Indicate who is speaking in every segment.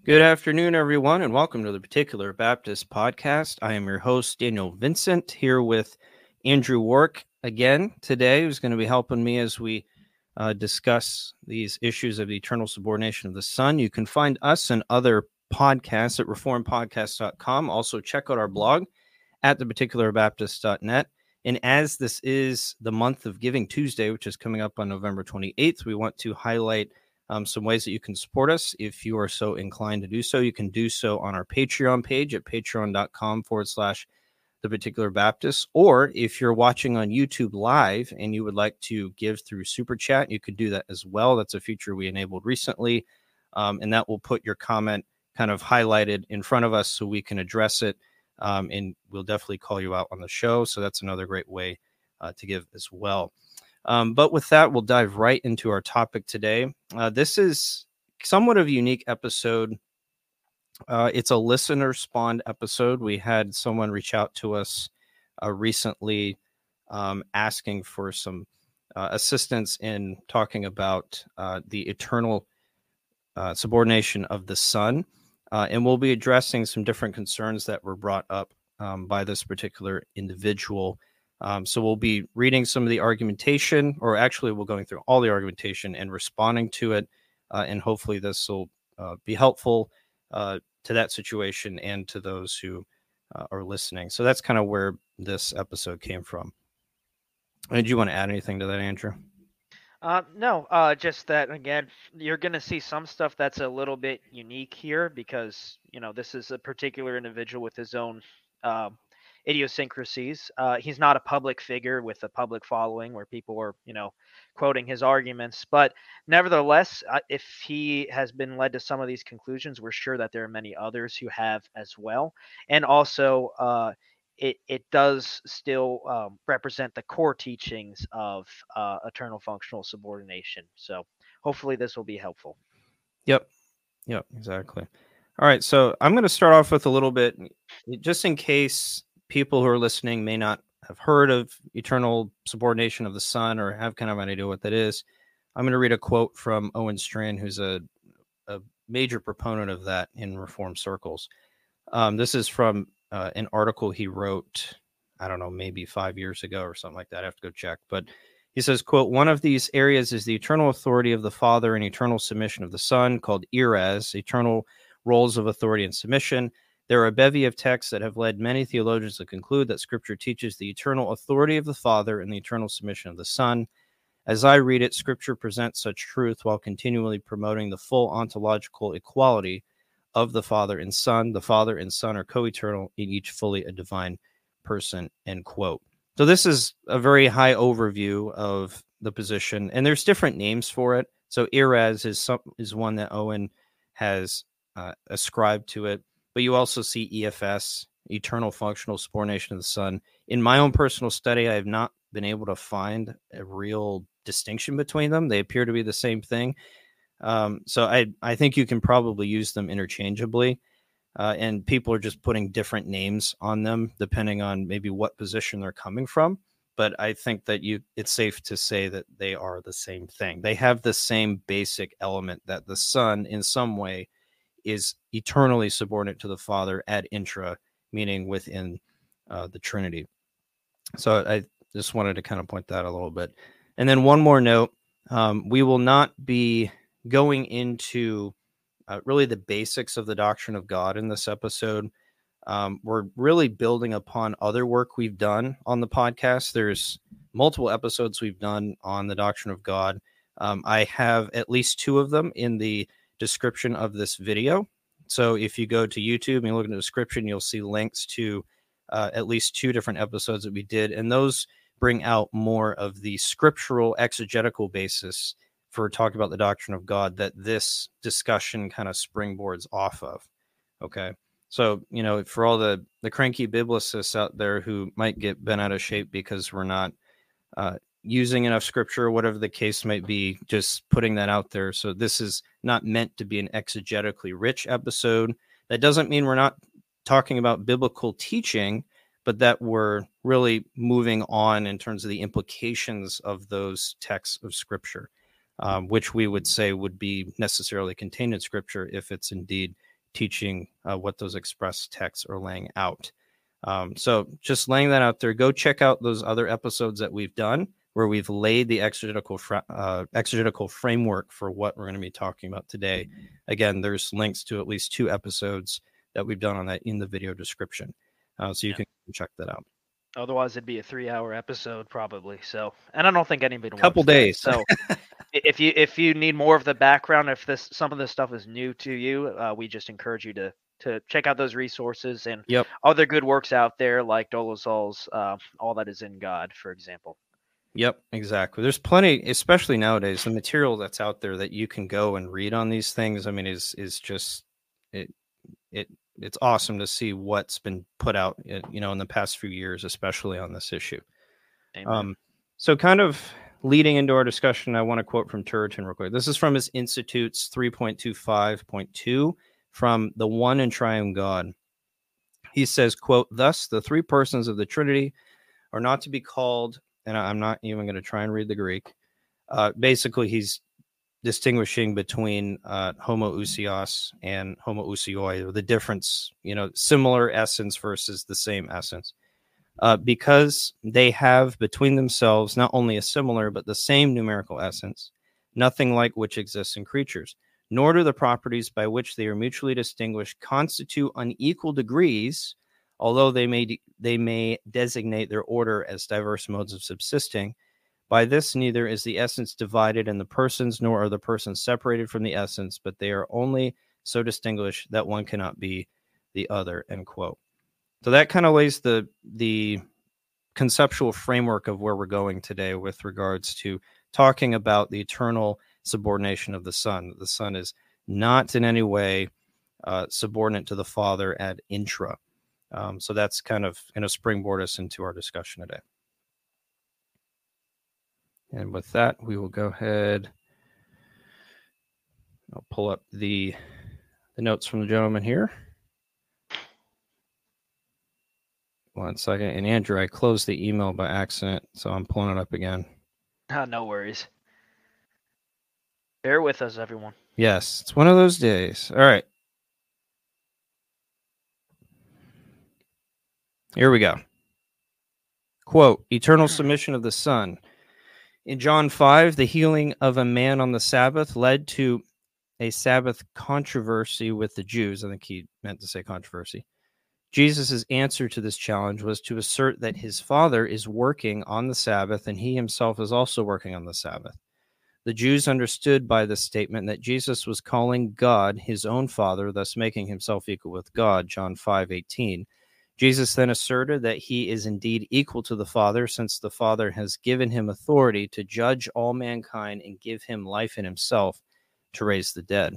Speaker 1: Good afternoon, everyone, and welcome to the Particular Baptist Podcast. I am your host, Daniel Vincent, here with Andrew Wark again today, who's going to be helping me as we discuss these issues of the eternal subordination of the Son. You can find us and other podcasts at reformpodcast.com. Also, check out our blog at theparticularbaptist.net. And as this is the month of Giving Tuesday, which is coming up on November 28th, we want to highlight some ways that you can support us. If you are so inclined to do so, you can do so on our Patreon page at patreon.com/The Particular Baptist. Or if you're watching on YouTube Live and you would like to give through Super Chat, you could do that as well. That's a feature we enabled recently, and that will put your comment kind of highlighted in front of us so we can address it, and we'll definitely call you out on the show. So that's another great way to give as well. But with that, we'll dive right into our topic today. This is somewhat of a unique episode. It's a listener-spawned episode. We had someone reach out to us recently asking for some assistance in talking about the eternal subordination of the Son. And we'll be addressing some different concerns that were brought up by this particular individual. So we'll be reading some of the argumentation, or actually we're going through all the argumentation and responding to it. And hopefully this will be helpful to that situation and to those who are listening. So that's kind of where this episode came from. Did you want to add anything to that, Andrew?
Speaker 2: No, just that again, you're going to see some stuff that's a little bit unique here because, this is a particular individual with his own idiosyncrasies. He's not a public figure with a public following where people are, quoting his arguments. But nevertheless, if he has been led to some of these conclusions, we're sure that there are many others who have as well. And also, it does still represent the core teachings of eternal functional subordination. So hopefully this will be helpful.
Speaker 1: Yep, exactly. All right, so I'm going to start off with a little bit, just in case people who are listening may not have heard of eternal subordination of the Son or have kind of an idea what that is. I'm going to read a quote from Owen Strachan, who's a major proponent of that in Reformed circles. This is from an article he wrote, I don't know, maybe 5 years ago or something like that. I have to go check. But he says, quote, "One of these areas is the eternal authority of the Father and eternal submission of the Son, called eras, eternal roles of authority and submission. There are a bevy of texts that have led many theologians to conclude that Scripture teaches the eternal authority of the Father and the eternal submission of the Son. As I read it, Scripture presents such truth while continually promoting the full ontological equality of the Father and Son. The Father and Son are co-eternal, in each fully a divine person," end quote. So this is a very high overview of the position, and there's different names for it. So eras is one that Owen has ascribed to it, but you also see EFS, eternal functional subordination of the Son. In my own personal study, I have not been able to find a real distinction between them. They appear to be the same thing. So I think you can probably use them interchangeably. And people are just putting different names on them depending on maybe what position they're coming from. But I think that it's safe to say that they are the same thing. They have the same basic element, that the Son in some way is eternally subordinate to the Father ad intra, meaning within the Trinity. So I just wanted to kind of point that a little bit. And then one more note, we will not be going into really the basics of the doctrine of God in this episode. We're really building upon other work we've done on the podcast. There's multiple episodes we've done on the doctrine of God. I have at least 2 of them in the description of this video. So if you go to YouTube and you look in the description, you'll see links to at least 2 different episodes that we did. And those bring out more of the scriptural exegetical basis for talking about the doctrine of God that this discussion kind of springboards off of. Okay. So, for all the cranky biblicists out there who might get bent out of shape because we're not using enough scripture, whatever the case might be, just putting that out there. So this is not meant to be an exegetically rich episode. That doesn't mean we're not talking about biblical teaching, but that we're really moving on in terms of the implications of those texts of scripture, which we would say would be necessarily contained in scripture if it's indeed teaching what those express texts are laying out. So just laying that out there, go check out those other episodes that we've done where we've laid the exegetical framework for what we're going to be talking about today. Again, there's links to at least 2 episodes that we've done on that in the video description. So you can check that out.
Speaker 2: Otherwise, it'd be a 3-hour episode probably. So, and I don't think anybody
Speaker 1: Couple days.
Speaker 2: So, if you need more of the background, if some of this stuff is new to you, we just encourage you to check out those resources and other good works out there like Dolezal's All That Is in God, for example.
Speaker 1: Yep, exactly. There's plenty, especially nowadays, the material that's out there that you can go and read on these things. I mean, is just it's awesome to see what's been put out, in the past few years, especially on this issue. So kind of leading into our discussion, I want to quote from Turretin real quick. This is from his Institutes 3.25.2 from The One and Triune God. He says, quote, "Thus the 3 persons of the Trinity are not to be called," and I'm not even going to try and read the Greek. Basically, he's distinguishing between homoousios and homoousioi, or the difference, similar essence versus the same essence, because they have between themselves not only a similar but the same numerical essence, nothing like which exists in creatures, nor do the properties by which they are mutually distinguished constitute unequal degrees, although they may designate their order as diverse modes of subsisting. By this, neither is the essence divided in the persons, nor are the persons separated from the essence, but they are only so distinguished that one cannot be the other," end quote. So that kind of lays the conceptual framework of where we're going today with regards to talking about the eternal subordination of the Son. The Son is not in any way subordinate to the Father ad intra. So that's kind of going to springboard us into our discussion today. And with that, we will go ahead. I'll pull up the notes from the gentleman here. One second. And Andrew, I closed the email by accident, so I'm pulling it up again.
Speaker 2: No worries. Bear with us, everyone.
Speaker 1: Yes, it's one of those days. All right. Here we go. Quote, "Eternal submission of the Son. In John 5, the healing of a man on the Sabbath led to a Sabbath controversy with the Jews." I think he meant to say controversy. Jesus' answer to this challenge was to assert that his Father is working on the Sabbath and he himself is also working on the Sabbath. The Jews understood by this statement that Jesus was calling God his own Father, thus making himself equal with God, John 5:18. Jesus then asserted that he is indeed equal to the Father, since the Father has given him authority to judge all mankind and give him life in himself to raise the dead.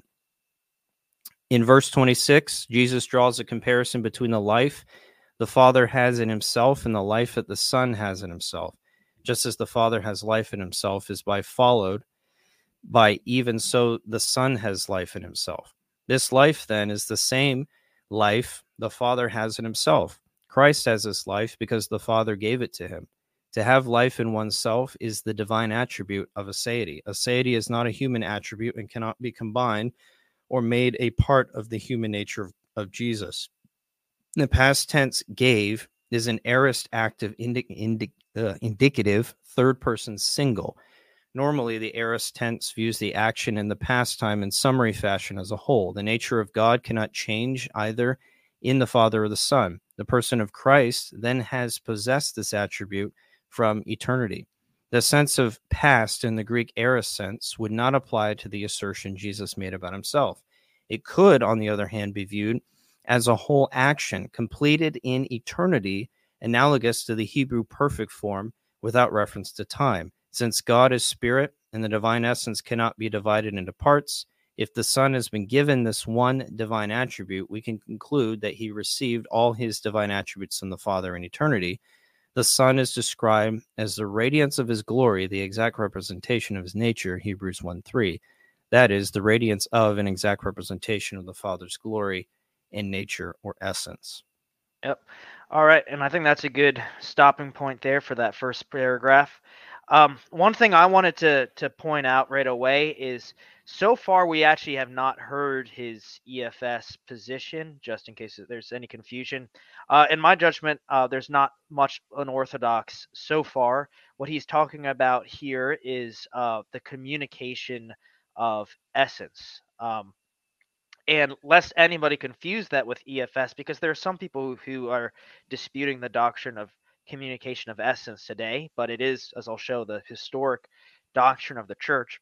Speaker 1: In verse 26, Jesus draws a comparison between the life the Father has in himself and the life that the Son has in himself. Just as the Father has life in himself is followed by even so the Son has life in himself. This life, then, is the same life the Father has in himself. Christ has this life because the Father gave it to him. To have life in oneself is the divine attribute of aseity. Aseity is not a human attribute and cannot be combined or made a part of the human nature of Jesus. The past tense gave is an aorist active indicative third person single. Normally, the aorist tense views the action in the past time in summary fashion as a whole. The nature of God cannot change either in the Father or the Son. The person of Christ then has possessed this attribute from eternity. The sense of past in the Greek aorist sense would not apply to the assertion Jesus made about himself. It could, on the other hand, be viewed as a whole action completed in eternity, analogous to the Hebrew perfect form without reference to time. Since God is spirit and the divine essence cannot be divided into parts, if the Son has been given this one divine attribute, we can conclude that he received all his divine attributes from the Father in eternity. The Son is described as the radiance of his glory, the exact representation of his nature, Hebrews 1:3. That is, the radiance of an exact representation of the Father's glory in nature or essence.
Speaker 2: Yep. All right, and I think that's a good stopping point there for that first paragraph. One thing I wanted to point out right away is so far we actually have not heard his EFS position, just in case there's any confusion. In my judgment, there's not much unorthodox so far. What he's talking about here is the communication of essence. And lest anybody confuse that with EFS, because there are some people who are disputing the doctrine of communication of essence today, but it is, as I'll show, the historic doctrine of the church.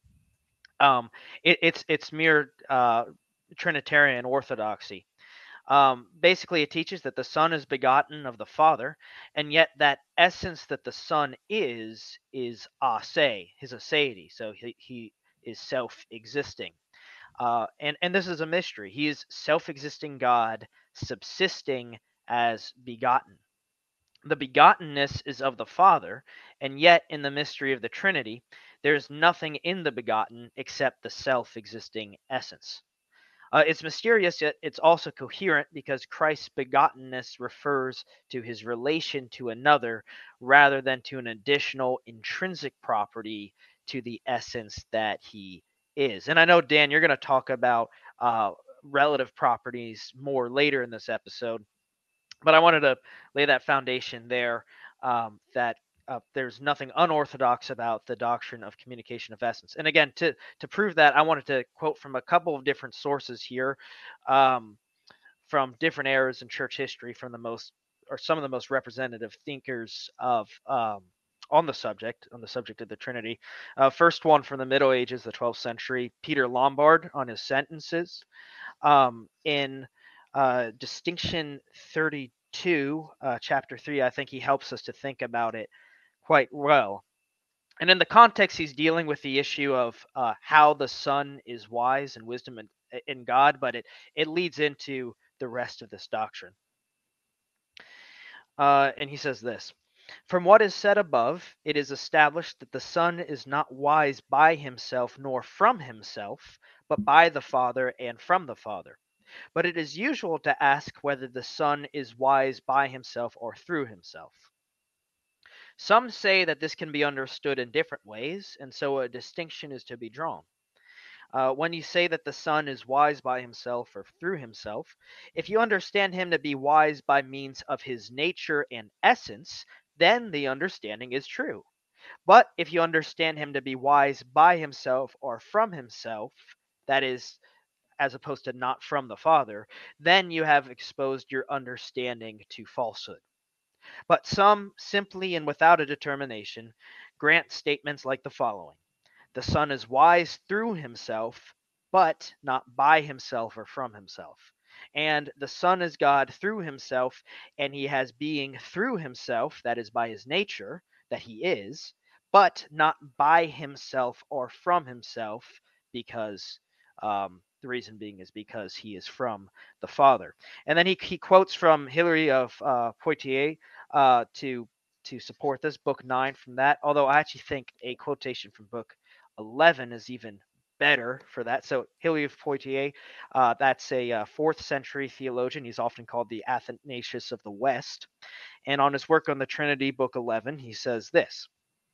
Speaker 2: It's mere Trinitarian orthodoxy. Basically, it teaches that the Son is begotten of the Father, and yet that essence that the Son is ase, his aseity. So he is self-existing. And this is a mystery. He is self-existing God, subsisting as begotten. The begottenness is of the Father, and yet in the mystery of the Trinity, there is nothing in the begotten except the self-existing essence. It's mysterious, yet it's also coherent because Christ's begottenness refers to his relation to another rather than to an additional intrinsic property to the essence that he is. And I know, Dan, you're going to talk about relative properties more later in this episode, but I wanted to lay that foundation there, that there's nothing unorthodox about the doctrine of communication of essence. And again, to prove that, I wanted to quote from a couple of different sources here, um, from different eras in church history, from the most or some of the most representative thinkers of on the subject of the Trinity. First one from the Middle Ages, the 12th century, Peter Lombard on his sentences, in Distinction 32, chapter 3. I think he helps us to think about it quite well. And in the context, he's dealing with the issue of how the Son is wise and wisdom in God, but it leads into the rest of this doctrine. And he says this: From what is said above, it is established that the Son is not wise by himself nor from himself, but by the Father and from the Father. But it is usual to ask whether the Son is wise by himself or through himself. Some say that this can be understood in different ways, and so a distinction is to be drawn. When you say that the Son is wise by himself or through himself, if you understand him to be wise by means of his nature and essence, then the understanding is true. But if you understand him to be wise by himself or from himself, that is, as opposed to not from the Father, then you have exposed your understanding to falsehood. But some, simply and without a determination, grant statements like the following: The Son is wise through himself, but not by himself or from himself. And the Son is God through himself, and he has being through himself, that is, by his nature, that he is, but not by himself or from himself, because the reason being is because he is from the Father. And then he quotes from Hilary of Poitiers to support this, book 9 from that, although I actually think a quotation from book 11 is even better for that. So Hilary of Poitiers, that's a 4th century theologian. He's often called the Athanasius of the West. And on his work on the Trinity, book 11, he says this: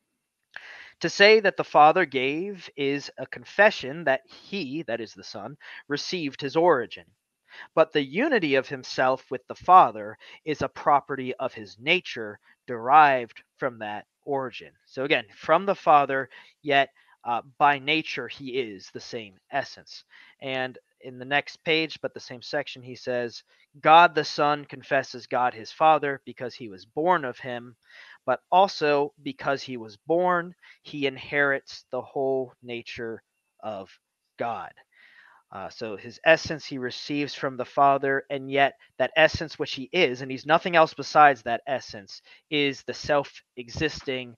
Speaker 2: To say that the Father gave is a confession that he, that is the Son, received his origin. But the unity of himself with the Father is a property of his nature derived from that origin. So again, from the Father, yet by nature he is the same essence. And in the next page, but the same section, he says, God the Son confesses God his Father because he was born of him, but also because he was born, he inherits the whole nature of God. So his essence he receives from the Father, and yet that essence which he is, and he's nothing else besides that essence, is the self-existing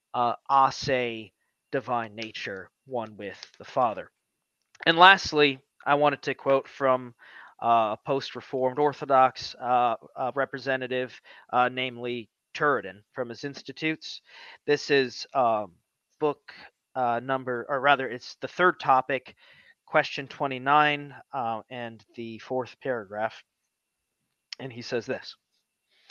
Speaker 2: ase divine nature, one with the Father. And lastly, I wanted to quote from a post-Reformed Orthodox representative, namely Turretin, from his Institutes. This is book number, or rather, it's the third topic, question 29, and the fourth paragraph. And he says this: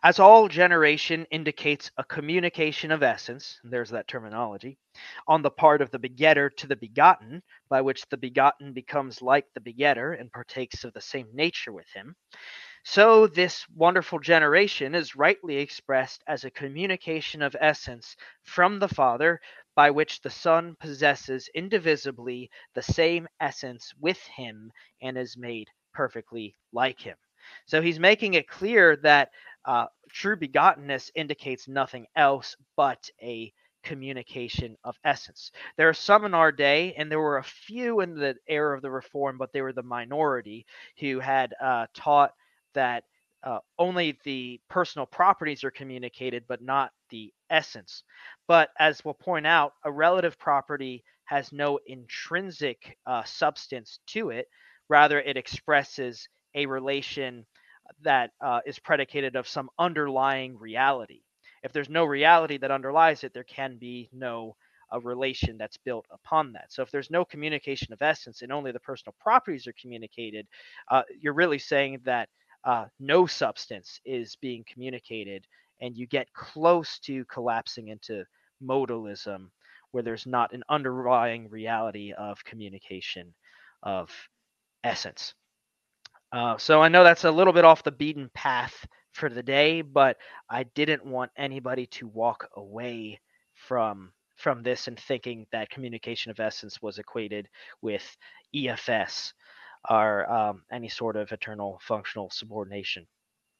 Speaker 2: As all generation indicates a communication of essence, there's that terminology, on the part of the begetter to the begotten, by which the begotten becomes like the begetter and partakes of the same nature with him, so this wonderful generation is rightly expressed as a communication of essence from the Father, by which the Son possesses indivisibly the same essence with him and is made perfectly like him. So he's making it clear that true begottenness indicates nothing else but a communication of essence. There are some in our day, and there were a few in the era of the Reform, but they were the minority who had taught that only the personal properties are communicated, but not the essence. But as we'll point out, a relative property has no intrinsic substance to it. Rather, it expresses a relation that is predicated of some underlying reality. If there's no reality that underlies it, there can be no a relation that's built upon that. So if there's no communication of essence and only the personal properties are communicated, you're really saying that no substance is being communicated, and you get close to collapsing into modalism, where there's not an underlying reality of communication of essence. So I know that's a little bit off the beaten path for the day, but I didn't want anybody to walk away from this and thinking that communication of essence was equated with EFS or any sort of eternal functional subordination.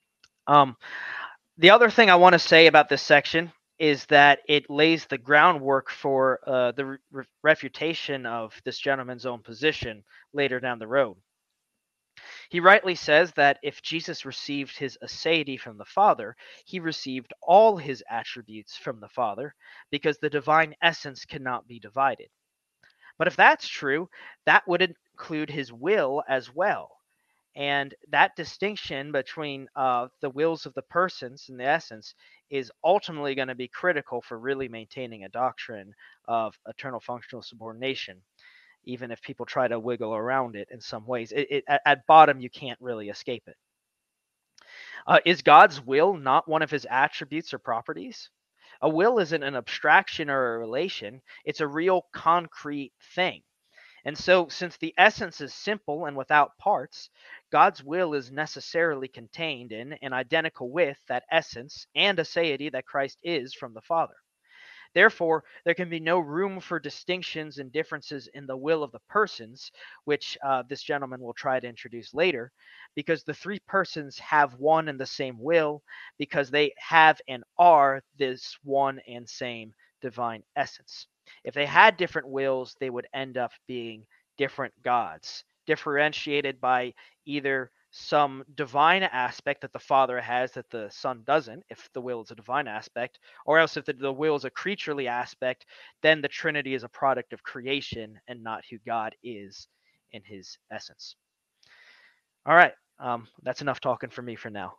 Speaker 2: The other thing I want to say about this section is that it lays the groundwork for the refutation of this gentleman's own position later down the road. He rightly says that if Jesus received his aseity from the Father, he received all his attributes from the Father, because the divine essence cannot be divided. But if that's true, that would include his will as well. And that distinction between the wills of the persons and the essence is ultimately going to be critical for really maintaining a doctrine of eternal functional subordination, even if people try to wiggle around it in some ways. At bottom, you can't really escape it. Is God's will not one of his attributes or properties? A will isn't an abstraction or a relation, it's a real concrete thing. And so, since the essence is simple and without parts, God's will is necessarily contained in and identical with that essence and aseity that Christ is from the Father. Therefore, there can be no room for distinctions and differences in the will of the persons, which this gentleman will try to introduce later, because the three persons have one and the same will, because they have and are this one and same divine essence. If they had different wills, they would end up being different gods, differentiated by either some divine aspect that the Father has that the Son doesn't, if the will is a divine aspect, or else if the will is a creaturely aspect, then the Trinity is a product of creation and not who God is in his essence. All right. That's enough talking for me for now.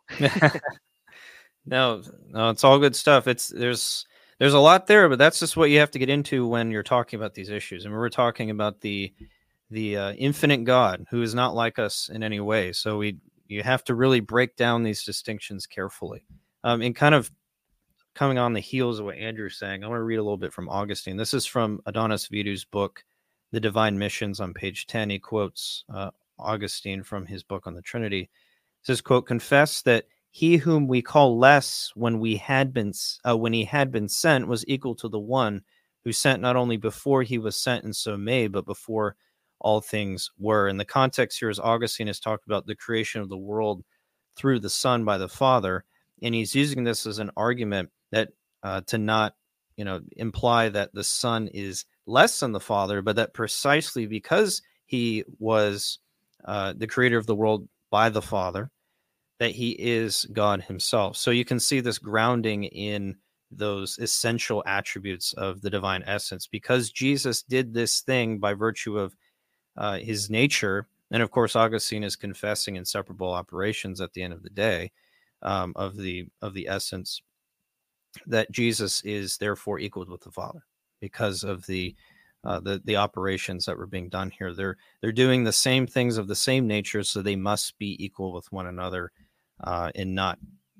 Speaker 1: No, it's all good stuff. There's a lot there, but that's just what you have to get into when you're talking about these issues. And we're talking about the infinite God, who is not like us in any way. So you have to really break down these distinctions carefully. And kind of coming on the heels of what Andrew's saying, I want to read a little bit from Augustine. This is from Adonis Vidu's book, The Divine Missions, on page 10. He quotes Augustine from his book on the Trinity. It says, quote, "Confess that he whom we call less when he had been sent was equal to the one who sent not only before he was sent and so made, but before all things were." And the context here is Augustine has talked about the creation of the world through the Son by the Father, and he's using this as an argument that to not imply that the Son is less than the Father, but that precisely because he was the creator of the world by the Father, that he is God himself. So you can see this grounding in those essential attributes of the divine essence, because Jesus did this thing by virtue of his nature. And of course, Augustine is confessing inseparable operations at the end of the day of the essence, that Jesus is therefore equal with the Father because of the operations that were being done here. They're doing the same things of the same nature, so they must be equal with one another, and not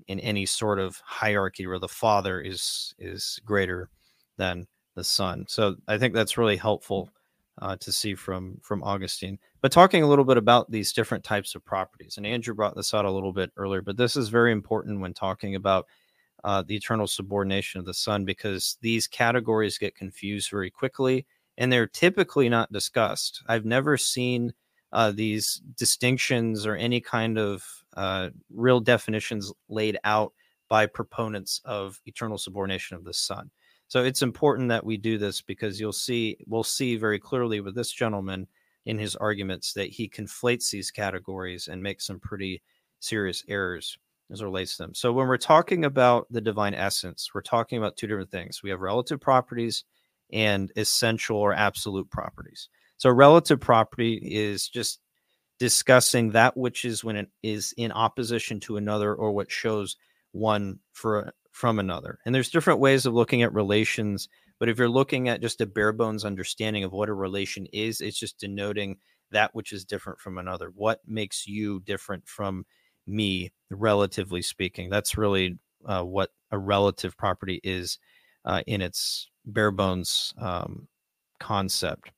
Speaker 1: in any sort of hierarchy where the Father is greater than the Son. So I think that's really helpful to see from Augustine. But talking a little bit about these different types of properties, and Andrew brought this out a little bit earlier, but this is very important when talking about the eternal subordination of the Son, because these categories get confused very quickly, and they're typically not discussed. I've never seen these distinctions or any kind of real definitions laid out by proponents of eternal subordination of the Son. So it's important that we do this, because we'll see very clearly with this gentleman in his arguments that he conflates these categories and makes some pretty serious errors as it relates to them. So when we're talking about the divine essence, we're talking about two different things. We have relative properties and essential or absolute properties. So relative property is just discussing that which is when it is in opposition to another, or what shows one from another. And there's different ways of looking at relations, but if you're looking at just a bare bones understanding of what a relation is, it's just denoting that which is different from another. What makes you different from me, relatively speaking? That's really what a relative property is in its bare bones concept.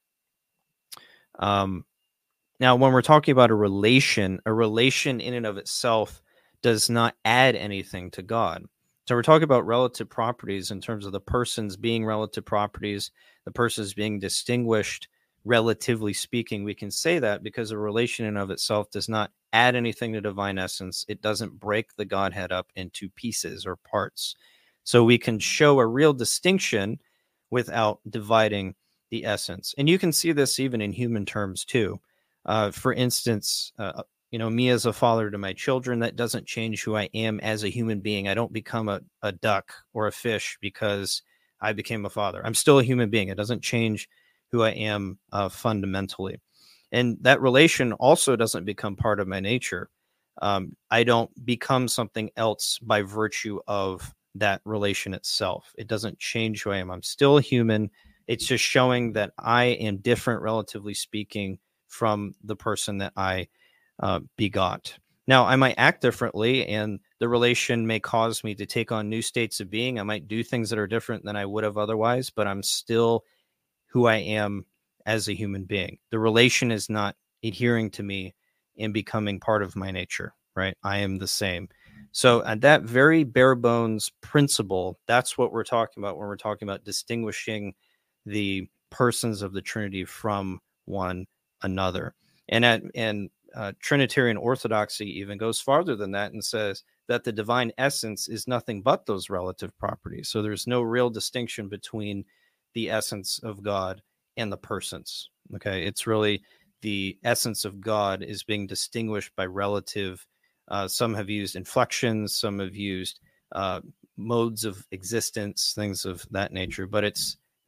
Speaker 1: Now, when we're talking about a relation in and of itself does not add anything to God. So we're talking about relative properties in terms of the persons being relative properties, the persons being distinguished, relatively speaking. We can say that because a relation in and of itself does not add anything to divine essence. It doesn't break the Godhead up into pieces or parts. So we can show a real distinction without dividing the essence. And you can see this even in human terms too. For instance, me as a father to my children, that doesn't change who I am as a human being. I don't become a duck or a fish because I became a father. I'm still a human being. It doesn't change who I am fundamentally. And that relation also doesn't become part of my nature. I don't become something else by virtue of that relation itself. It doesn't change who I am. I'm still a human. It's just showing that I am different, relatively speaking, from the person that I begot. Now, I might act differently, and the relation may cause me to take on new states of being. I might do things that are different than I would have otherwise, but I'm still who I am as a human being. The relation is not adhering to me and becoming part of my nature, right? I am the same. So at that very bare bones principle, that's what we're talking about when we're talking about distinguishing the persons of the Trinity from one another. And Trinitarian orthodoxy even goes farther than that and says that the divine essence is nothing but those relative properties. So there's no real distinction between the essence of God and the persons. Okay, it's really the essence of God is being distinguished by relative. Some have used inflections, some have used modes of existence, things of that nature. But it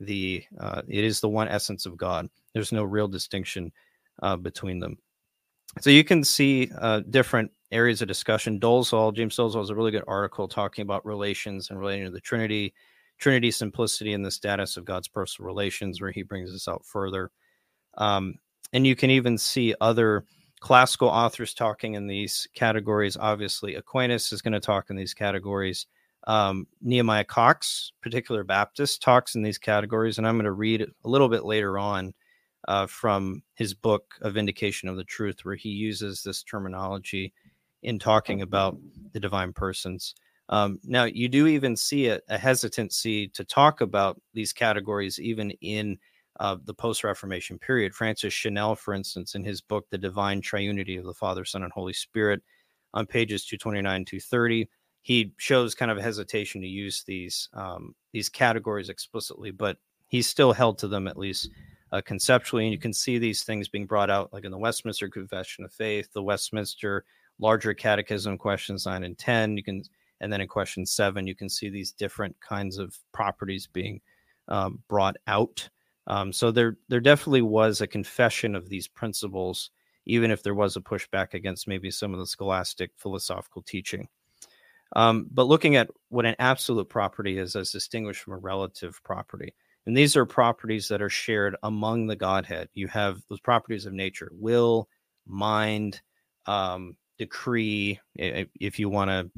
Speaker 1: is the one essence of God. There's no real distinction between them. So you can see different areas of discussion. James Dolezal has a really good article talking about relations and relating to the Trinity simplicity, and the status of God's personal relations, where he brings this out further. And you can even see other classical authors talking in these categories. Obviously, Aquinas is going to talk in these categories. Nehemiah Cox, particular Baptist, talks in these categories, and I'm going to read a little bit later on from his book, A Vindication of the Truth, where he uses this terminology in talking about the divine persons. Now, you do even see a hesitancy to talk about these categories even in the post-Reformation period. Francis Chanel, for instance, in his book, The Divine Triunity of the Father, Son, and Holy Spirit, on pages 229, 230, he shows kind of a hesitation to use these categories explicitly, but he's still held to them, at least conceptually. And you can see these things being brought out, like in the Westminster Confession of Faith, the Westminster Larger Catechism, questions 9 and 10. And then in question 7, you can see these different kinds of properties being brought out. So there definitely was a confession of these principles, even if there was a pushback against maybe some of the scholastic philosophical teaching. But looking at what an absolute property is as distinguished from a relative property, and these are properties that are shared among the Godhead. You have those properties of nature: will, mind, decree, if you want to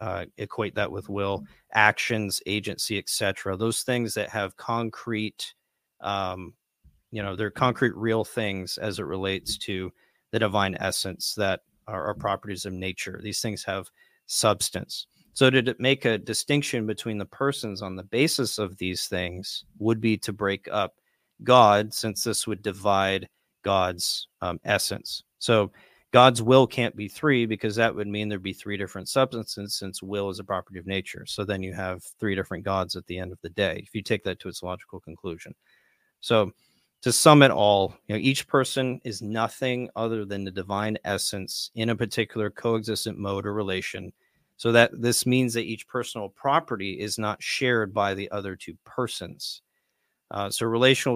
Speaker 1: equate that with will, actions, agency, etc. Those things that have concrete, they're concrete, real things as it relates to the divine essence that are properties of nature. These things have substance. So to make a distinction between the persons on the basis of these things would be to break up God, since this would divide God's essence. So God's will can't be three, because that would mean there'd be three different substances, since will is a property of nature. So then you have three different gods at the end of the day, if you take that to its logical conclusion. So to sum it all, each person is nothing other than the divine essence in a particular coexistent mode or relation. So that this means that each personal property is not shared by the other two persons. So relational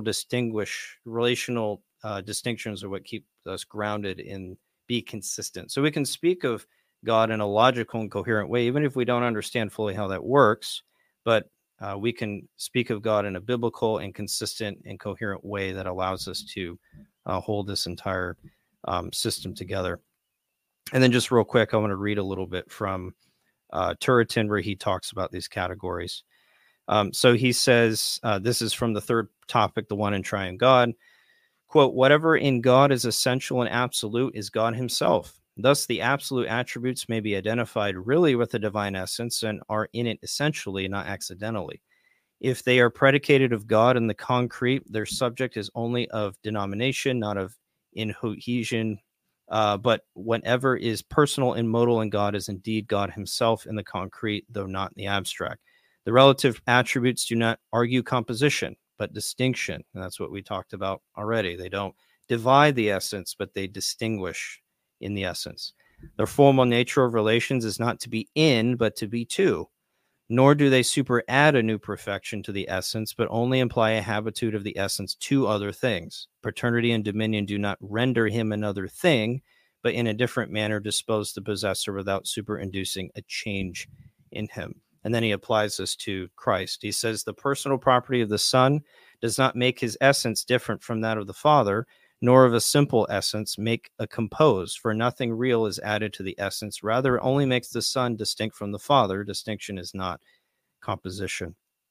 Speaker 1: distinctions are what keep us grounded in be consistent. So we can speak of God in a logical and coherent way, even if we don't understand fully how that works. But we can speak of God in a biblical and consistent and coherent way that allows us to hold this entire system together. And then just real quick, I want to read a little bit from Turretin, where he talks about these categories. So he says, this is from the third topic, the one in triune God. Quote, whatever in God is essential and absolute is God himself. Thus, the absolute attributes may be identified really with the divine essence and are in it essentially, not accidentally. If they are predicated of God in the concrete, their subject is only of denomination, not of inhohesion. But whatever is personal and modal in God is indeed God himself in the concrete, though not in the abstract. The relative attributes do not argue composition, but distinction. And that's what we talked about already. They don't divide the essence, but they distinguish in the essence. The formal nature of relations is not to be in, but to be to. Nor do they superadd a new perfection to the essence, but only imply a habitude of the essence to other things. Paternity and dominion do not render him another thing, but in a different manner dispose the possessor without superinducing a change in him. And then he applies this to Christ. He says, the personal property of the Son does not make his essence different from that of the Father, nor of a simple essence make a composed, for nothing real is added to the essence. Rather, it only makes the Son distinct from the Father. Distinction is not composition.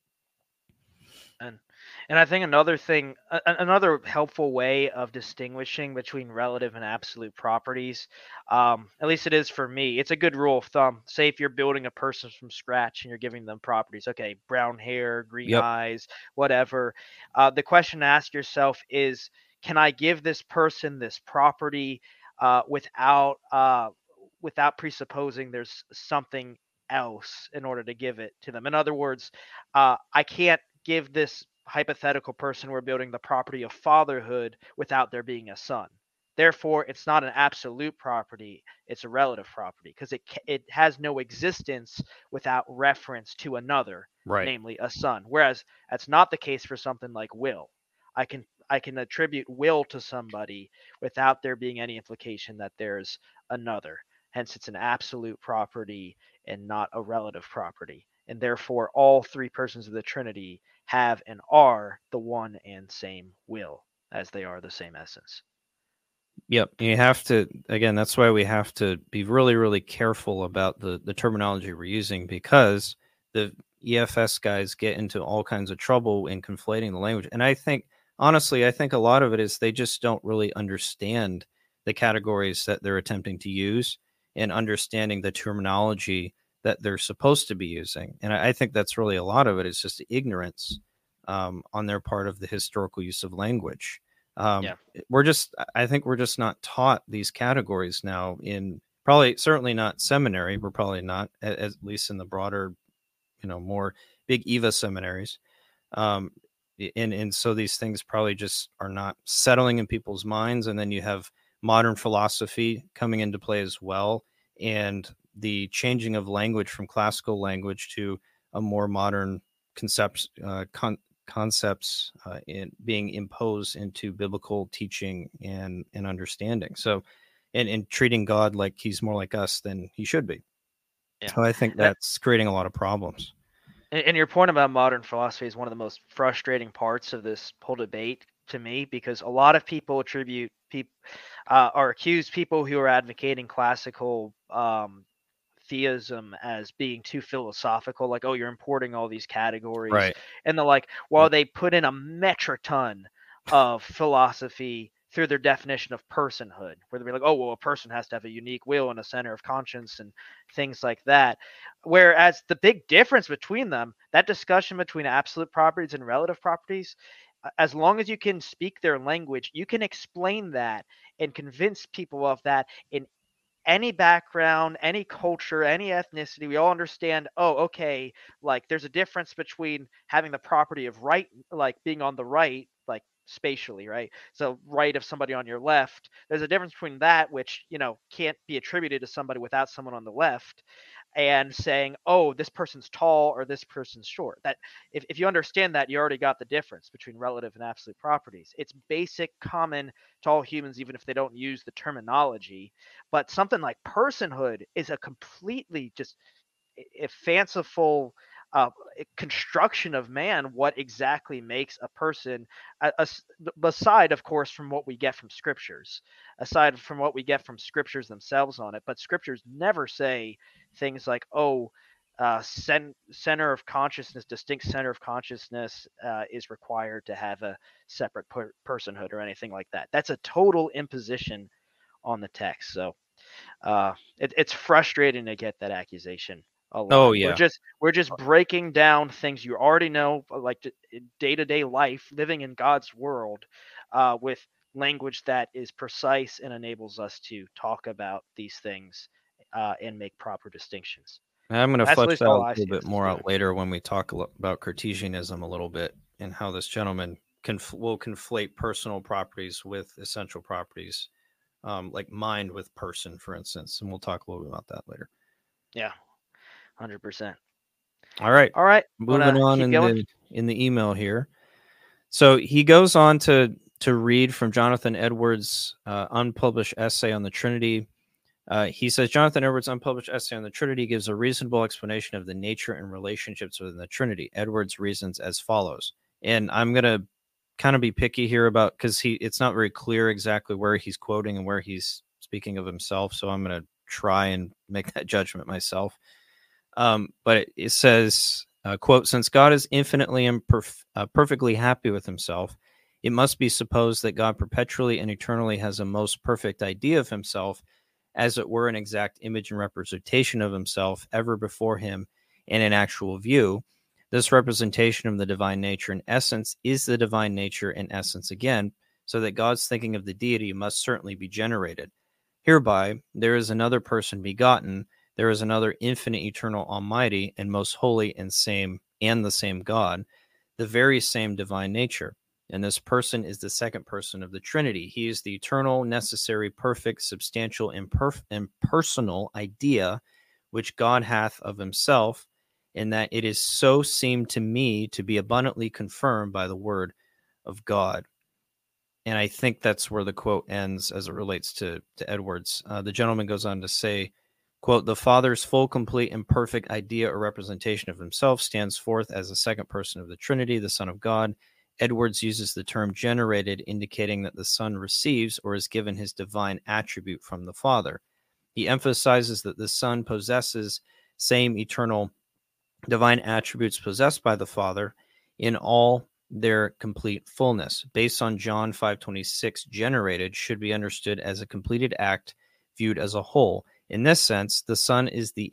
Speaker 2: And I think another helpful way of distinguishing between relative and absolute properties, at least it is for me, it's a good rule of thumb. Say if you're building a person from scratch and you're giving them properties, okay, brown hair, green eyes, whatever. The question to ask yourself is, can I give this person this property without presupposing there's something else in order to give it to them? In other words, I can't give this hypothetical person we're building the property of fatherhood without there being a son. Therefore, it's not an absolute property, it's a relative property, because it has no existence without reference to another, namely a son. Whereas that's not the case for something like will. I can attribute will to somebody without there being any implication that there's another. Hence, it's an absolute property and not a relative property. And therefore, all three persons of the Trinity have and are the one and same will, as they are the same essence.
Speaker 1: Yep. You have to, again, that's why we have to be really, really careful about the terminology we're using, because the EFS guys get into all kinds of trouble in conflating the language. And I think, honestly, a lot of it is they just don't really understand the categories that they're attempting to use and understanding the terminology that they're supposed to be using. And I think that's really a lot of it is just ignorance on their part of the historical use of language. I think we're just not taught these categories now in certainly not seminary. We're probably not, at least in the broader, more big EVA seminaries. And so these things probably just are not settling in people's minds. And then you have modern philosophy coming into play as well. And the changing of language from classical language to a more modern concepts in being imposed into biblical teaching and understanding. So, and treating God like he's more like us than he should be. Yeah. So I think that's creating a lot of problems.
Speaker 2: And your point about modern philosophy is one of the most frustrating parts of this whole debate to me, because a lot of people accuse people who are advocating classical theism as being too philosophical, like, oh, you're importing all these categories,
Speaker 1: Right.
Speaker 2: and they're like, well, they put in a metric ton of philosophy through their definition of personhood, where they're like, oh, well, a person has to have a unique will and a center of conscience and things like that. Whereas the big difference between them, that discussion between absolute properties and relative properties, as long as you can speak their language, you can explain that and convince people of that in any background, any culture, any ethnicity. We all understand, oh, okay, like there's a difference between having the property of right, like being on the right, like spatially, right? So right of somebody on your left, there's a difference between that, which, can't be attributed to somebody without someone on the left, and saying, oh, this person's tall or this person's short. That if you understand that, you already got the difference between relative and absolute properties. It's basic, common to all humans, even if they don't use the terminology. But something like personhood is a completely just a fanciful construction of man. What exactly makes a person, aside, of course, from what we get from scriptures, aside from what we get from scriptures themselves on it. But scriptures never say things like, oh, center of consciousness, distinct center of consciousness is required to have a separate personhood or anything like that. That's a total imposition on the text. So it's frustrating to get that accusation a lot.
Speaker 1: Oh yeah.
Speaker 2: We're just breaking down things you already know, like day-to-day life, living in God's world, with language that is precise and enables us to talk about these things and make proper distinctions.
Speaker 1: I'm going to
Speaker 2: That's at
Speaker 1: flesh
Speaker 2: least
Speaker 1: that
Speaker 2: all
Speaker 1: a
Speaker 2: I
Speaker 1: little
Speaker 2: see
Speaker 1: bit
Speaker 2: us as
Speaker 1: more
Speaker 2: doing.
Speaker 1: out later when we talk about Cartesianism a little bit and how this gentleman will conflate personal properties with essential properties, like mind with person, for instance. And we'll talk a little bit about that later.
Speaker 2: Yeah, 100%.
Speaker 1: All right,
Speaker 2: All right,
Speaker 1: moving
Speaker 2: wanna
Speaker 1: on
Speaker 2: keep going?
Speaker 1: in the email here. So he goes on to read from Jonathan Edwards' unpublished essay on the Trinity. He says Jonathan Edwards' unpublished essay on the Trinity gives a reasonable explanation of the nature and relationships within the Trinity. Edwards reasons as follows, and I'm going to kind of be picky here about because it's not very clear exactly where he's quoting and where he's speaking of himself, so I'm going to try and make that judgment myself. But it says, quote, since God is infinitely and perfectly happy with himself, it must be supposed that God perpetually and eternally has a most perfect idea of himself, as it were an exact image and representation of himself ever before him and in actual view. This representation of the divine nature in essence is the divine nature in essence again, so that God's thinking of the deity must certainly be generated. Hereby, there is another person begotten, there is another infinite, eternal, almighty, and most holy and the same God, the very same divine nature. And this person is the second person of the Trinity. He is the eternal, necessary, perfect, substantial, impersonal idea which God hath of himself, and that it is so seemed to me to be abundantly confirmed by the word of God. And I think that's where the quote ends as it relates to Edwards. The gentleman goes on to say, quote, the Father's full, complete, and perfect idea or representation of himself stands forth as the second person of the Trinity, the Son of God. Edwards uses the term generated, indicating that the Son receives or is given his divine attribute from the Father. He emphasizes that the Son possesses same eternal divine attributes possessed by the Father in all their complete fullness. Based on John 5:26, generated should be understood as a completed act viewed as a whole. In this sense, the Son is the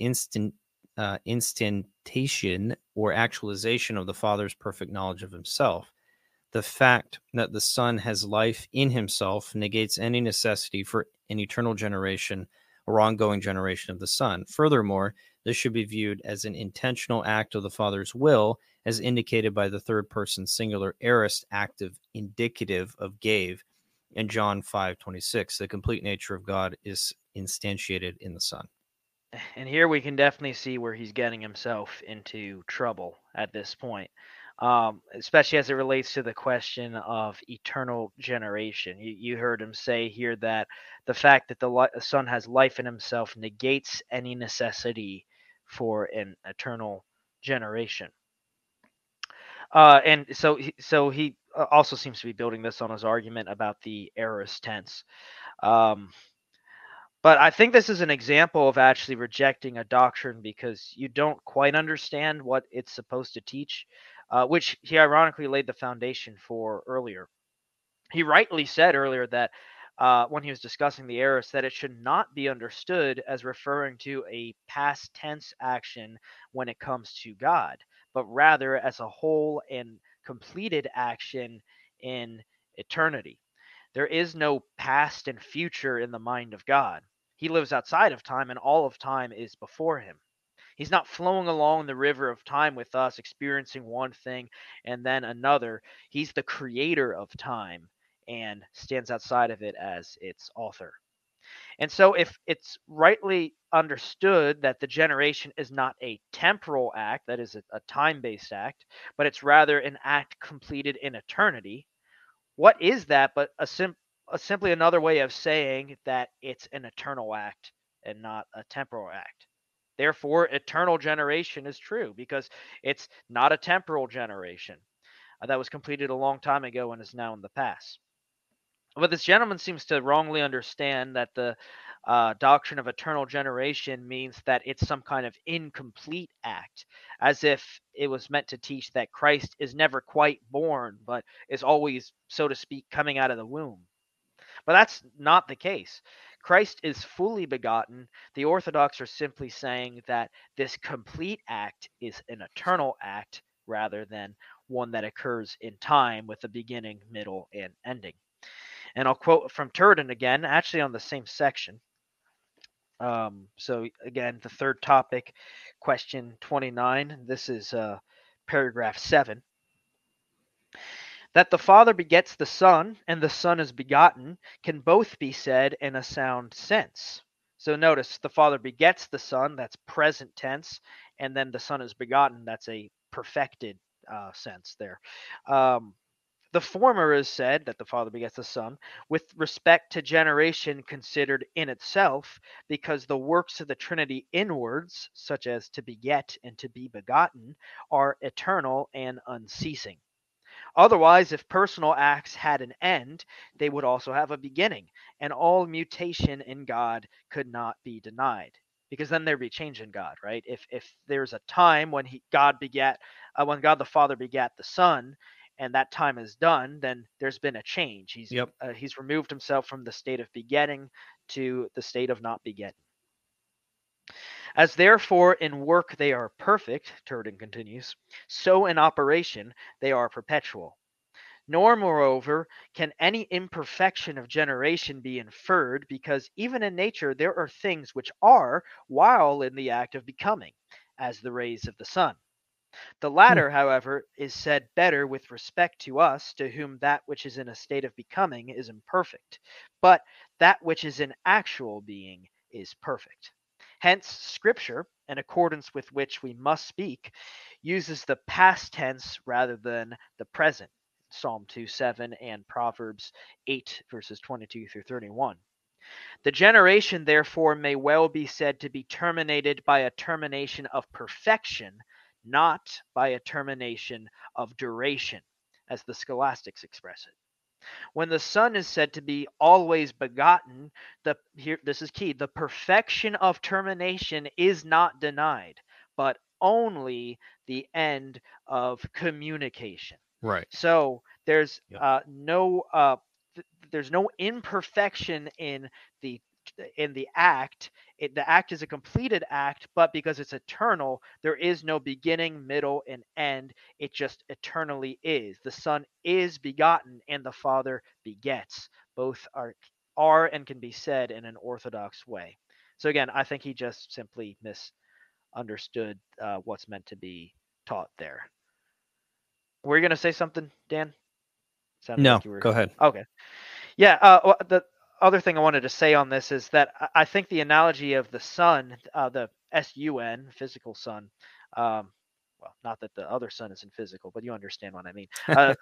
Speaker 1: instantation or actualization of the Father's perfect knowledge of himself. The fact that the Son has life in himself negates any necessity for an eternal generation or ongoing generation of the Son. Furthermore, this should be viewed as an intentional act of the Father's will, as indicated by the third person singular aorist active indicative of gave in John 5:26. The complete nature of God is instantiated in the Son.
Speaker 2: And here we can definitely see where he's getting himself into trouble at this point, especially as it relates to the question of eternal generation. You heard him say here that the fact that the Son has life in himself negates any necessity for an eternal generation. And so he also seems to be building this on his argument about the aorist tense. Um, But I think this is an example of actually rejecting a doctrine because you don't quite understand what it's supposed to teach, which he ironically laid the foundation for earlier. He rightly said earlier that when he was discussing the Eris, that it should not be understood as referring to a past tense action when it comes to God, but rather as a whole and completed action in eternity. There is no past and future in the mind of God. He lives outside of time, and all of time is before him. He's not flowing along the river of time with us, experiencing one thing and then another. He's the creator of time and stands outside of it as its author. And so, if it's rightly understood that the generation is not a temporal act, that is a time based act, but it's rather an act completed in eternity, what is that but simply another way of saying that it's an eternal act and not a temporal act? Therefore, eternal generation is true because it's not a temporal generation that was completed a long time ago and is now in the past. But this gentleman seems to wrongly understand that the doctrine of eternal generation means that it's some kind of incomplete act, as if it was meant to teach that Christ is never quite born, but is always, so to speak, coming out of the womb. But that's not the case. Christ is fully begotten. The Orthodox are simply saying that this complete act is an eternal act rather than one that occurs in time with a beginning, middle, and ending. And I'll quote from Turden again, actually on the same section. So again, the third topic, question 29. This is paragraph 7. That the Father begets the Son and the Son is begotten can both be said in a sound sense. So notice the Father begets the Son, that's present tense, and then the Son is begotten, that's a perfected sense there. The former is said, that the Father begets the Son, with respect to generation considered in itself, because the works of the Trinity inwards, such as to beget and to be begotten, are eternal and unceasing. Otherwise, if personal acts had an end, they would also have a beginning, and all mutation in God could not be denied. Because then there'd be change in God, right? If there's a time when when God the Father begat the Son, and that time is done, then there's been a change. He's removed himself from the state of begetting to the state of not begetting. As therefore in work they are perfect, Turden continues, so in operation they are perpetual. Nor, moreover, can any imperfection of generation be inferred, because even in nature there are things which are while in the act of becoming, as the rays of the sun. The latter, however, is said better with respect to us, to whom that which is in a state of becoming is imperfect, but that which is in actual being is perfect. Hence, Scripture, in accordance with which we must speak, uses the past tense rather than the present. Psalm 2:7 and Proverbs 8, verses 22 through 31. The generation, therefore, may well be said to be terminated by a termination of perfection, not by a termination of duration, as the scholastics express it. When the Son is said to be always begotten, this is key, the perfection of termination is not denied, but only the end of communication.
Speaker 1: Right.
Speaker 2: So there's
Speaker 1: Yep.
Speaker 2: there's no imperfection the in the act. The act is a completed act, but because it's eternal, there is no beginning, middle, and end. It just eternally is. The Son is begotten, and the Father begets. Both are and can be said in an orthodox way. So again, I think he just simply misunderstood what's meant to be taught there. Were you going to say something, Dan? Sounded
Speaker 1: No,
Speaker 2: like you were.
Speaker 1: go ahead.
Speaker 2: Okay. Yeah. The other thing I wanted to say on this is that I think the analogy of the sun, the sun, physical sun, well, not that the other sun isn't physical, but you understand what I mean.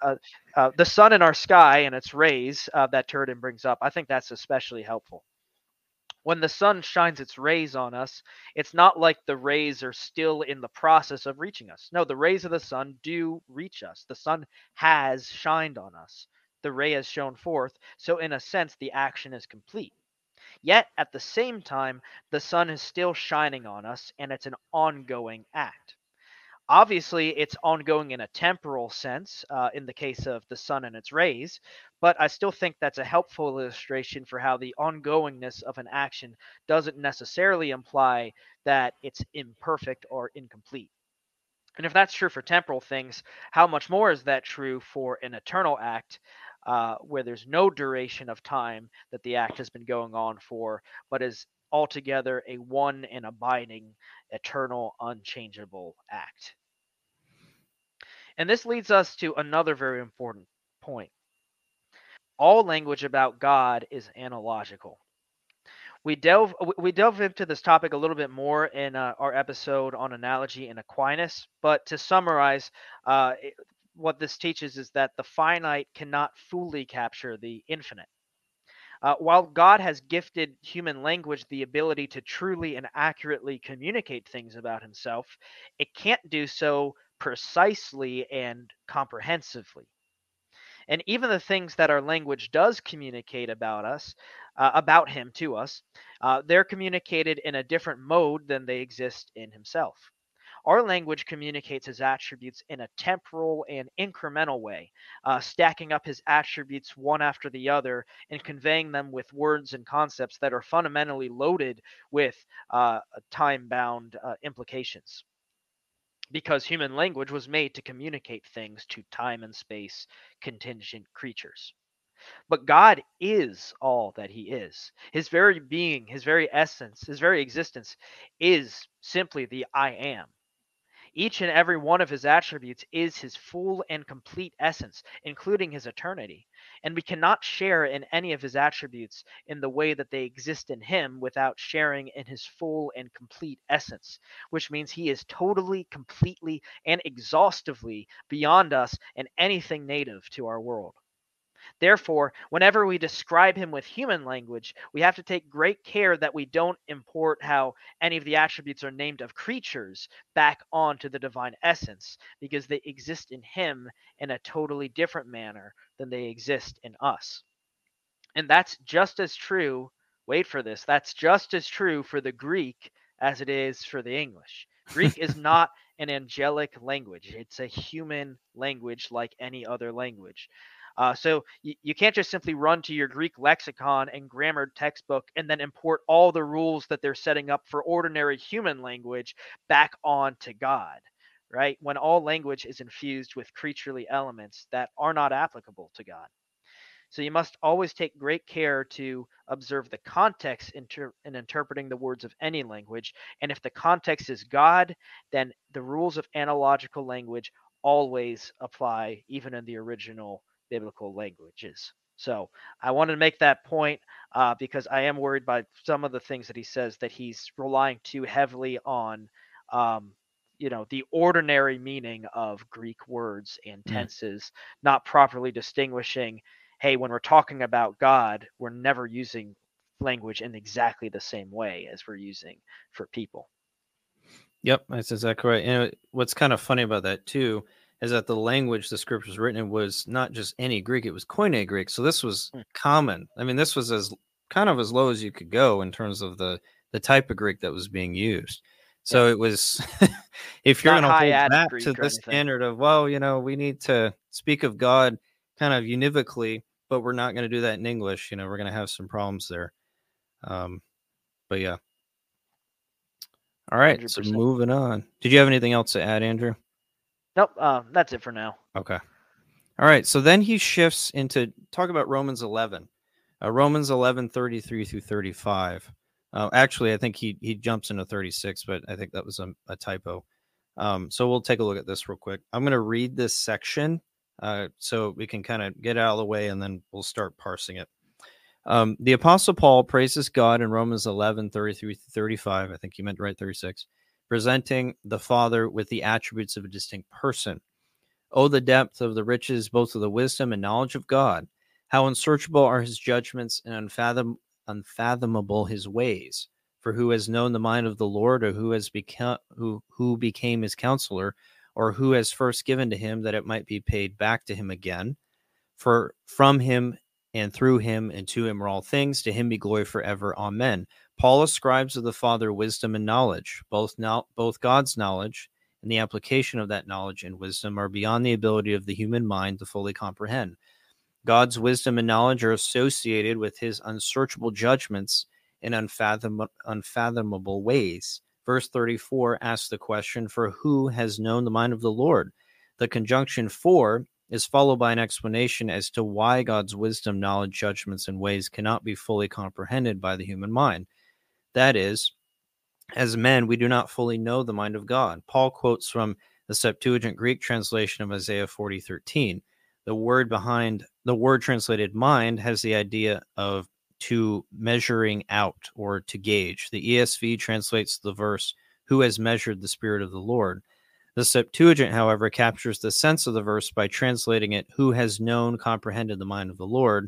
Speaker 2: The sun in our sky and its rays that Turden brings up, I think that's especially helpful. When the sun shines its rays on us, it's not like the rays are still in the process of reaching us. No, the rays of the sun do reach us. The sun has shined on us. The ray has shone forth. So, in a sense, the action is complete. Yet, at the same time, the sun is still shining on us, and it's an ongoing act. Obviously, it's ongoing in a temporal sense in the case of the sun and its rays, but I still think that's a helpful illustration for how the ongoingness of an action doesn't necessarily imply that it's imperfect or incomplete. And if that's true for temporal things, how much more is that true for an eternal act where there's no duration of time that the act has been going on for, but is altogether a one and abiding, eternal, unchangeable act? And this leads us to another very important point. All language about God is analogical. We delve into this topic a little bit more in our episode on analogy and Aquinas, but to summarize, what this teaches is that the finite cannot fully capture the infinite. While God has gifted human language the ability to truly and accurately communicate things about himself, it can't do so precisely and comprehensively. And even the things that our language does communicate about us, about him to us, they're communicated in a different mode than they exist in himself. Our language communicates his attributes in a temporal and incremental way, stacking up his attributes one after the other and conveying them with words and concepts that are fundamentally loaded with time bound implications. Because human language was made to communicate things to time and space contingent creatures. But God is all that he is. His very being, his very essence, his very existence is simply the I am. Each and every one of his attributes is his full and complete essence, including his eternity. And we cannot share in any of his attributes in the way that they exist in him without sharing in his full and complete essence, which means he is totally, completely, and exhaustively beyond us and anything native to our world. Therefore, whenever we describe him with human language, we have to take great care that we don't import how any of the attributes are named of creatures back onto the divine essence, because they exist in him in a totally different manner than they exist in us. And that's just as true, wait for this, that's just as true for the Greek as it is for the English. Greek is not an angelic language, it's a human language like any other language. So you can't just simply run to your Greek lexicon and grammar textbook and then import all the rules that they're setting up for ordinary human language back onto God, right? When all language is infused with creaturely elements that are not applicable to God. So you must always take great care to observe the context in interpreting the words of any language. And if the context is God, then the rules of analogical language always apply, even in the original biblical languages. So I wanted to make that point because I am worried by some of the things that he says that he's relying too heavily on, the ordinary meaning of Greek words and tenses, not properly distinguishing, hey, when we're talking about God, we're never using language in exactly the same way as we're using for people.
Speaker 1: Yep, that's exactly right. And what's kind of funny about that too is that the language the script was written in was not just any Greek; it was Koine Greek. So this was common. I mean, this was as kind of as low as you could go in terms of the type of Greek that was being used. So it was, if you're going to hold that
Speaker 2: Greek
Speaker 1: to the standard of, well, we need to speak of God kind of univocally, but we're not going to do that in English. We're going to have some problems there. But yeah. All right. 100%. So moving on. Did you have anything else to add, Andrew?
Speaker 2: Nope. That's it for now.
Speaker 1: Okay. All right. So then he shifts into talk about Romans 11. Romans 11, 33 through 35. Actually, I think he jumps into 36, but I think that was a typo. So we'll take a look at this real quick. I'm going to read this section so we can kind of get out of the way, and then we'll start parsing it. The Apostle Paul praises God in Romans 11, 33 through 35. I think you meant right 36. Presenting the Father with the attributes of a distinct person. Oh, the depth of the riches, both of the wisdom and knowledge of God. How unsearchable are his judgments and unfathomable his ways. For who has known the mind of the Lord, or who has become who became his counselor, or who has first given to him that it might be paid back to him again? For from him and through him and to him are all things. To him be glory forever. Amen. Paul ascribes to the Father wisdom and knowledge. Both God's knowledge and the application of that knowledge and wisdom are beyond the ability of the human mind to fully comprehend. God's wisdom and knowledge are associated with his unsearchable judgments in unfathomable ways. Verse 34 asks the question, for who has known the mind of the Lord? The conjunction for is followed by an explanation as to why God's wisdom, knowledge, judgments, and ways cannot be fully comprehended by the human mind. That is, as men, we do not fully know the mind of God. Paul quotes from the Septuagint Greek translation of Isaiah 40:13. The word translated mind has the idea of to measuring out or to gauge. The ESV translates the verse, who has measured the Spirit of the Lord. The Septuagint, however, captures the sense of the verse by translating it, who has known, comprehended the mind of the Lord.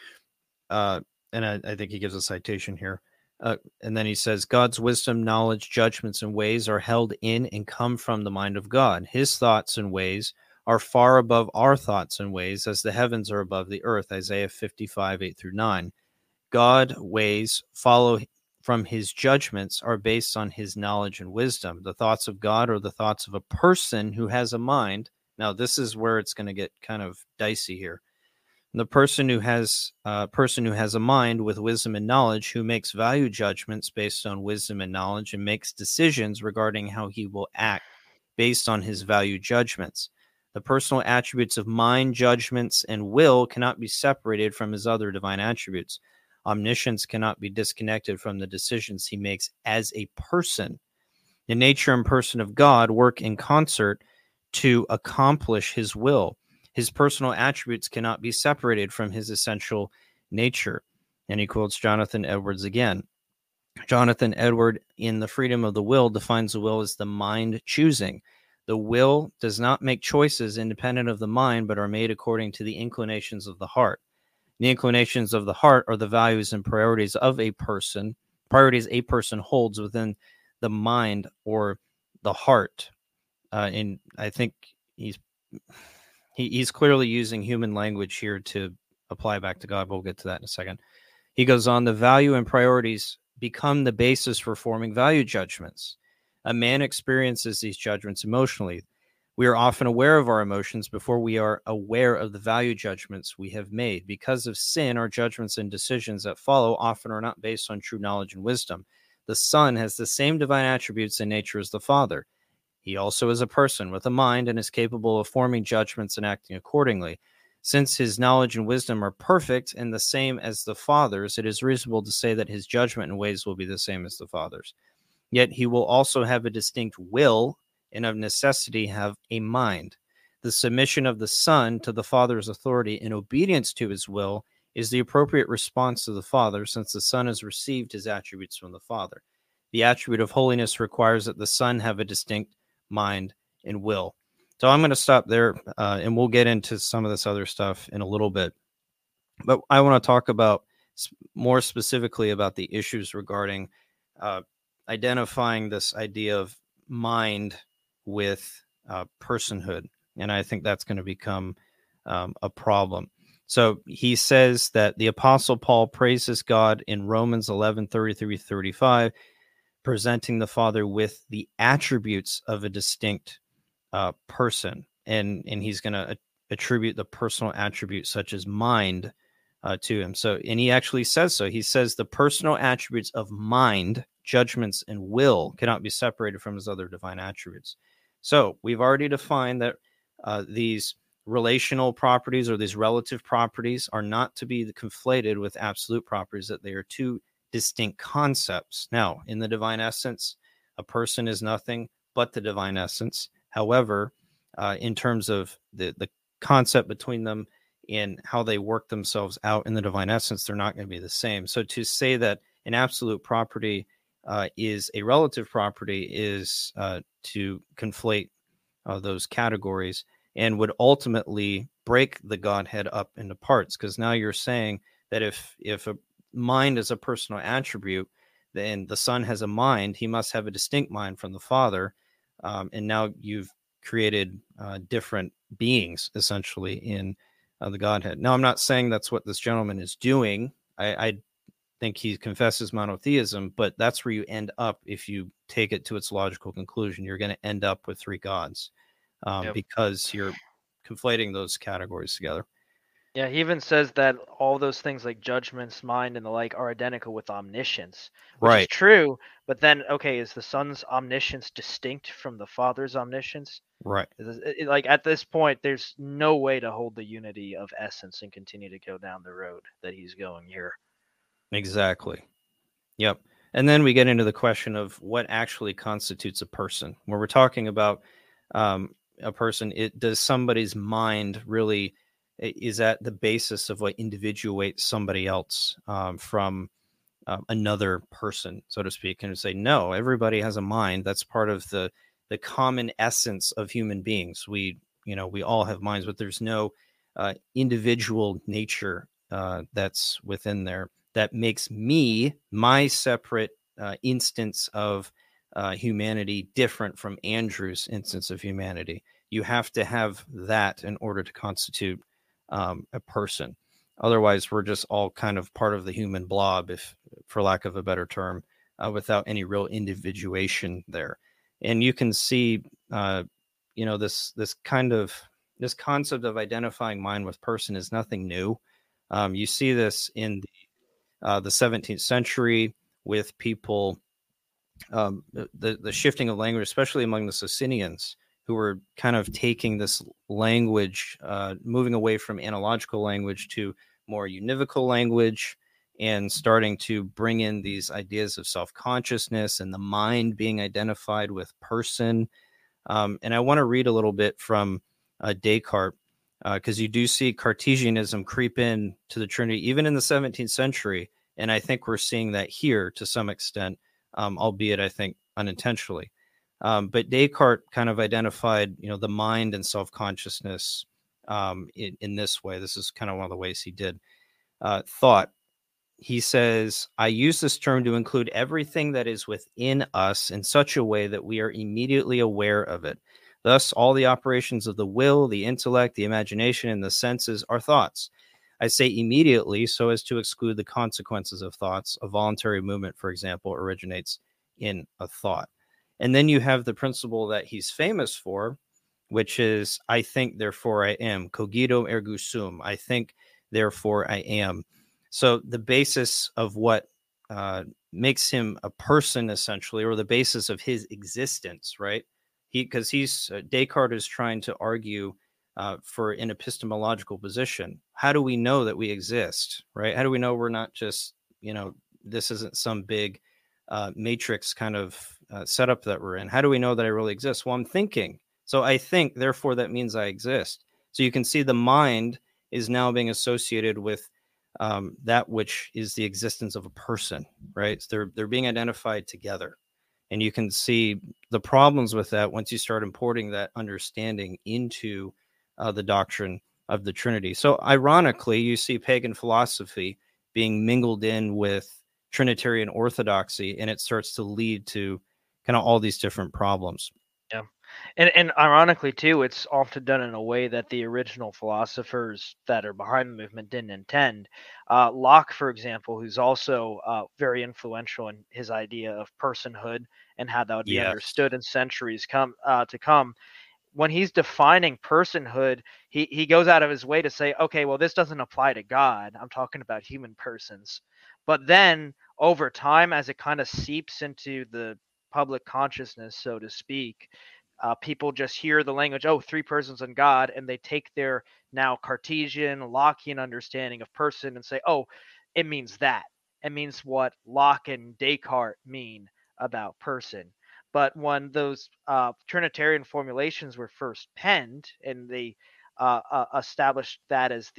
Speaker 1: And I think he gives a citation here. And then he says, God's wisdom, knowledge, judgments, and ways are held in and come from the mind of God. His thoughts and ways are far above our thoughts and ways, as the heavens are above the earth. Isaiah 55:8-9. God's ways follow from his judgments are based on his knowledge and wisdom. The thoughts of God are the thoughts of a person who has a mind. Now, this is where it's going to get kind of dicey here. The person who has a mind with wisdom and knowledge, who makes value judgments based on wisdom and knowledge, and makes decisions regarding how he will act based on his value judgments. The personal attributes of mind, judgments, and will cannot be separated from his other divine attributes. Omniscience cannot be disconnected from the decisions he makes as a person. The nature and person of God work in concert to accomplish his will. His personal attributes cannot be separated from his essential nature. And he quotes Jonathan Edwards again. Jonathan Edward, in The Freedom of the Will, defines the will as the mind choosing. The will does not make choices independent of the mind, but are made according to the inclinations of the heart. The inclinations of the heart are the values and priorities of a person, priorities a person holds within the mind or the heart. And I think he's clearly using human language here to apply back to God. We'll get to that in a second. He goes on, the value and priorities become the basis for forming value judgments. A man experiences these judgments emotionally. We are often aware of our emotions before we are aware of the value judgments we have made. Because of sin, our judgments and decisions that follow often are not based on true knowledge and wisdom. The Son has the same divine attributes and nature as the Father. He also is a person with a mind and is capable of forming judgments and acting accordingly. Since his knowledge and wisdom are perfect and the same as the Father's, it is reasonable to say that his judgment and ways will be the same as the Father's. Yet he will also have a distinct will and of necessity have a mind. The submission of the Son to the Father's authority in obedience to his will is the appropriate response to the Father, since the Son has received his attributes from the Father. The attribute of holiness requires that the Son have a distinct mind and will. So I'm going to stop there, and we'll get into some of this other stuff in a little bit. But I want to talk about more specifically about the issues regarding identifying this idea of mind with personhood. And I think that's going to become a problem. So he says that the Apostle Paul praises God in Romans 11:33-35, presenting the Father with the attributes of a distinct person. And he's going to attribute the personal attributes such as mind to him. So, and he actually says so. He says the personal attributes of mind, judgments, and will cannot be separated from his other divine attributes. So we've already defined that these relational properties or these relative properties are not to be conflated with absolute properties, that they are two distinct concepts. Now, in the divine essence, a person is nothing but the divine essence. However, in terms of the concept between them and how they work themselves out in the divine essence, they're not going to be the same. So to say that an absolute property is a relative property is to conflate those categories, and would ultimately break the Godhead up into parts, because now you're saying that if a mind is a personal attribute, then the Son has a mind, he must have a distinct mind from the Father, and now you've created different beings essentially in the Godhead. Now, I'm not saying that's what this gentleman is doing. I think he confesses monotheism, but that's where you end up if you take it to its logical conclusion. You're going to end up with three gods
Speaker 2: Yep.
Speaker 1: because you're conflating those categories together.
Speaker 2: Yeah, he even says that all those things like judgments, mind, and the like are identical with omniscience, which is
Speaker 1: Right.
Speaker 2: true. But then, okay, is the Son's omniscience distinct from the Father's omniscience?
Speaker 1: Right.
Speaker 2: Like at this point, there's no way to hold the unity of essence and continue to go down the road that he's going here.
Speaker 1: Exactly. Yep. And then we get into the question of what actually constitutes a person. When we're talking about a person, does somebody's mind really is that the basis of what individuates somebody else from another person, so to speak? And say no, everybody has a mind. That's part of the common essence of human beings. We all have minds, but there's no individual nature that's within there that makes me my separate instance of humanity different from Andrew's instance of humanity. You have to have that in order to constitute a person. Otherwise, we're just all kind of part of the human blob, if for lack of a better term, without any real individuation there. And you can see, this concept of identifying mind with person is nothing new. You see this in the 17th century with people, the shifting of language, especially among the Socinians, who were kind of taking this language, moving away from analogical language to more univocal language, and starting to bring in these ideas of self-consciousness and the mind being identified with person. And I want to read a little bit from Descartes, because you do see Cartesianism creep in to the Trinity, even in the 17th century. And I think we're seeing that here to some extent, albeit I think unintentionally. But Descartes kind of identified, the mind and self-consciousness in this way. This is kind of one of the ways he did thought. He says, I use this term to include everything that is within us in such a way that we are immediately aware of it. Thus, all the operations of the will, the intellect, the imagination, and the senses are thoughts. I say immediately so as to exclude the consequences of thoughts. A voluntary movement, for example, originates in a thought. And then you have the principle that he's famous for, which is, I think, therefore I am. Cogito ergo sum. I think, therefore I am. So the basis of what makes him a person, essentially, or the basis of his existence, right? Because Descartes is trying to argue for an epistemological position. How do we know that we exist, right? How do we know we're not just, this isn't some big matrix kind of setup that we're in? How do we know that I really exist? Well, I'm thinking. So I think, therefore that means I exist. So you can see the mind is now being associated with that which is the existence of a person, right? So they're being identified together. And you can see the problems with that once you start importing that understanding into the doctrine of the Trinity. So ironically, you see pagan philosophy being mingled in with Trinitarian orthodoxy, and it starts to lead to kind of all these different problems.
Speaker 2: Yeah. And ironically too, it's often done in a way that the original philosophers that are behind the movement didn't intend. Locke, for example, who's also very influential in his idea of personhood and how that would be
Speaker 1: Yes.
Speaker 2: understood in centuries to come. When he's defining personhood, he goes out of his way to say, okay, well, this doesn't apply to God. I'm talking about human persons. But then over time, as it kind of seeps into the public consciousness, so to speak, people just hear the language, oh, three persons in God, and they take their now Cartesian, Lockean understanding of person and say, oh, it means that. It means what Locke and Descartes mean about person. But when those Trinitarian formulations were first penned, and they established that as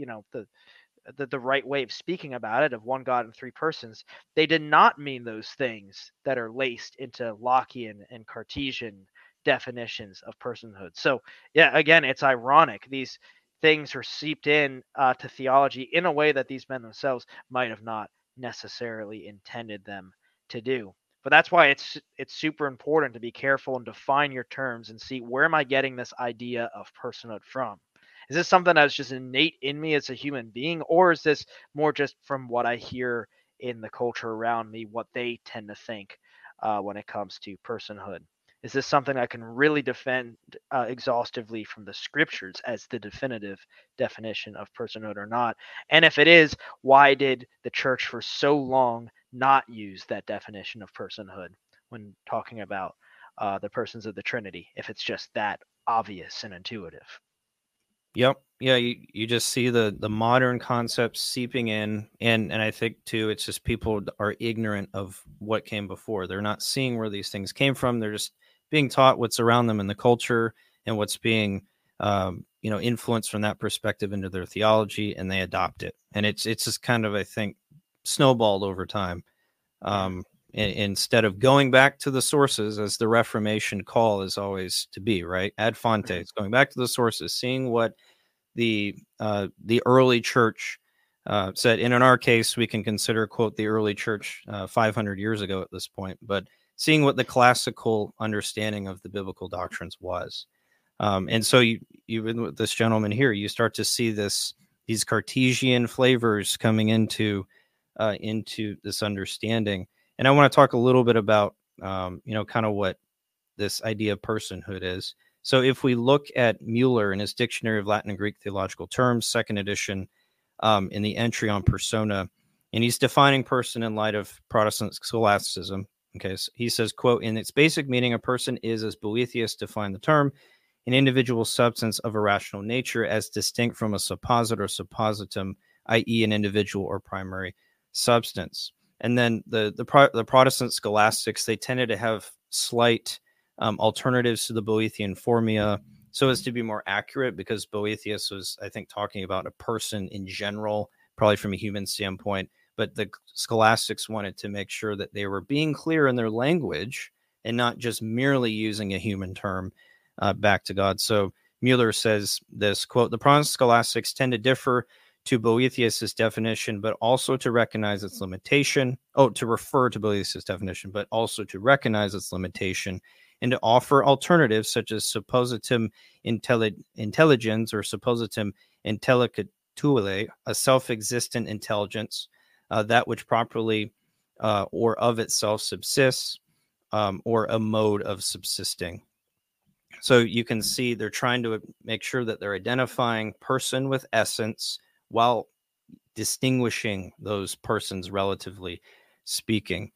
Speaker 2: the right way of speaking about it, of one God and three persons, they did not mean those things that are laced into Lockean and Cartesian definitions of personhood. So yeah, again, it's ironic. These things are seeped in to theology in a way that these men themselves might have not necessarily intended them to do. But that's why it's super important to be careful and define your terms and see, where am I getting this idea of personhood from? Is this something that's just innate in me as a human being, or is this more just from what I hear in the culture around me, what they tend to think when it comes to personhood? Is this something I can really defend exhaustively from the scriptures as the definitive definition of personhood or not? And if it is, why did the church for so long not use that definition of personhood when talking about the persons of the Trinity, if it's just that obvious and intuitive?
Speaker 1: Yep. Yeah, you just see the modern concepts seeping in, and I think too it's just people are ignorant of what came before. They're not seeing where these things came from. They're just being taught what's around them in the culture and what's being influenced from that perspective into their theology, and they adopt it. And it's just kind of, I think, snowballed over time. Instead of going back to the sources, as the Reformation call is always to be, right? Ad fontes, going back to the sources, seeing what the early church said. And in our case, we can consider, quote, the early church 500 years ago at this point, but seeing what the classical understanding of the biblical doctrines was. And so even with this gentleman here, you start to see these Cartesian flavors coming into this understanding. And I want to talk a little bit about, kind of what this idea of personhood is. So if we look at Mueller in his Dictionary of Latin and Greek Theological Terms, second edition, in the entry on persona, and he's defining person in light of Protestant scholasticism. Okay, so he says, quote, in its basic meaning, a person is, as Boethius defined the term, an individual substance of a rational nature as distinct from a supposit or suppositum, i.e. an individual or primary substance. And then the Protestant scholastics, they tended to have slight alternatives to the Boethian formula so as to be more accurate, because Boethius was, I think, talking about a person in general, probably from a human standpoint, but the scholastics wanted to make sure that they were being clear in their language and not just merely using a human term back to God. So Mueller says this, quote, the Protestant scholastics tend to differ to Boethius's definition, but also to recognize its limitation. To refer to Boethius's definition, but also to recognize its limitation, and to offer alternatives such as suppositum intelligens or suppositum intellectuale, a self-existent intelligence, that which properly or of itself subsists, or a mode of subsisting. So you can see they're trying to make sure that they're identifying person with essence while distinguishing those persons relatively speaking.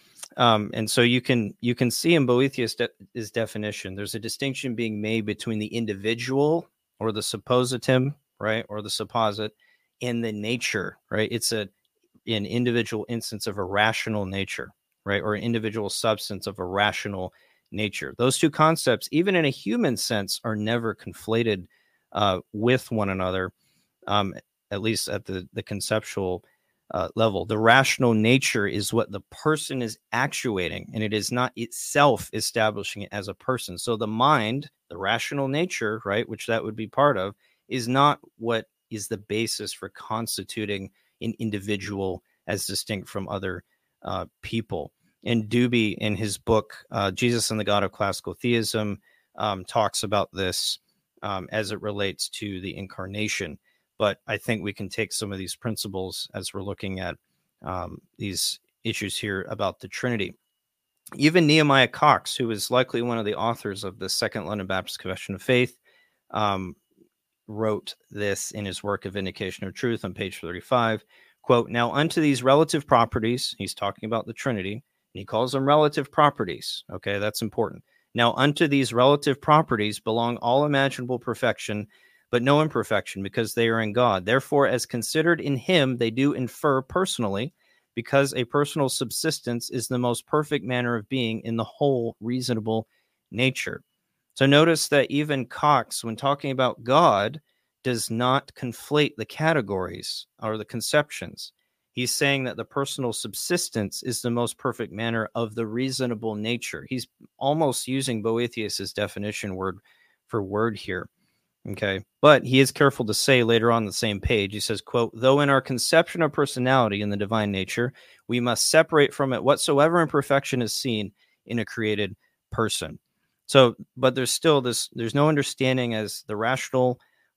Speaker 1: And so you can see in Boethius' definition, there's a distinction being made between the individual or the suppositum, right, or the supposit, and the nature, right? It's an individual instance of a rational nature, right, or an individual substance of a rational nature. Those two concepts, even in a human sense, are never conflated with one another, at least at the conceptual level. The rational nature is what the person is actuating, and it is not itself establishing it as a person. So the mind, the rational nature, right, which that would be part of, is not what is the basis for constituting an individual as distinct from other people. And Dubey, in his book, Jesus and the God of Classical Theism, talks about this as it relates to the incarnation. But I think we can take some of these principles as we're looking at these issues here about the Trinity. Even Nehemiah Cox, who is likely one of the authors of the Second London Baptist Confession of Faith, wrote this in his work of Vindication of Truth on page 35. Quote, now unto these relative properties, he's talking about the Trinity, and he calls them relative properties. Okay, that's important. Now unto these relative properties belong all imaginable perfection, but no imperfection, because they are in God. Therefore, as considered in him, they do infer personally, because a personal subsistence is the most perfect manner of being in the whole reasonable nature. So notice that even Cox, when talking about God, does not conflate the categories or the conceptions. He's saying that the personal subsistence is the most perfect manner of the reasonable nature. He's almost using Boethius's definition word for word here. Okay, but he is careful to say later on the same page, he says, quote, though in our conception of personality in the divine nature, we must separate from it whatsoever imperfection is seen in a created person. So, but there's still there's no understanding as the rational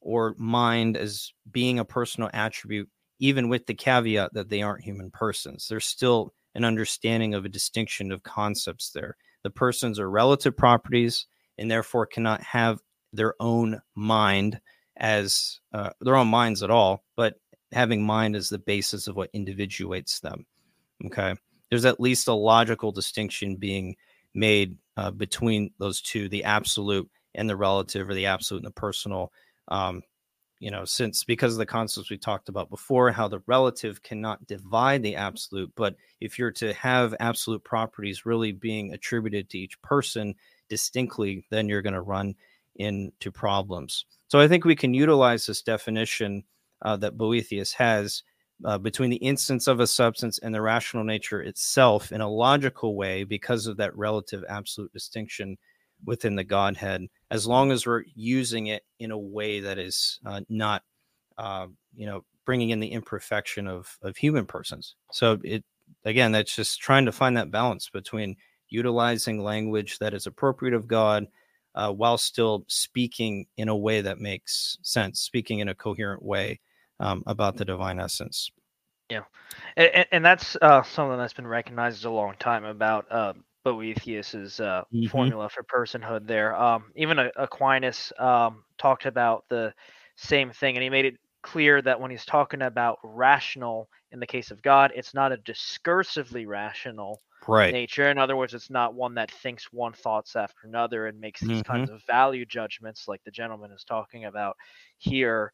Speaker 1: or mind as being a personal attribute, even with the caveat that they aren't human persons. There's still an understanding of a distinction of concepts there. The persons are relative properties and therefore cannot have their own mind as their own minds at all, but having mind as the basis of what individuates them. Okay. There's at least a logical distinction being made between those two, the absolute and the relative, or the absolute and the personal. Since because of the concepts we talked about before, how the relative cannot divide the absolute, but if you're to have absolute properties really being attributed to each person distinctly, then you're going to run into problems. So I think we can utilize this definition that Boethius has between the instance of a substance and the rational nature itself in a logical way because of that relative absolute distinction within the Godhead, as long as we're using it in a way that is not, bringing in the imperfection of human persons. So that's just trying to find that balance between utilizing language that is appropriate of God while still speaking in a way that makes sense, speaking in a coherent way about the divine essence.
Speaker 2: Yeah, and that's something that's been recognized a long time about Boethius's formula for personhood there. Even Aquinas talked about the same thing, and he made it clear that when he's talking about rational in the case of God, it's not a discursively rational nature. In other words, it's not one that thinks one thoughts after another and makes these kinds of value judgments like the gentleman is talking about here.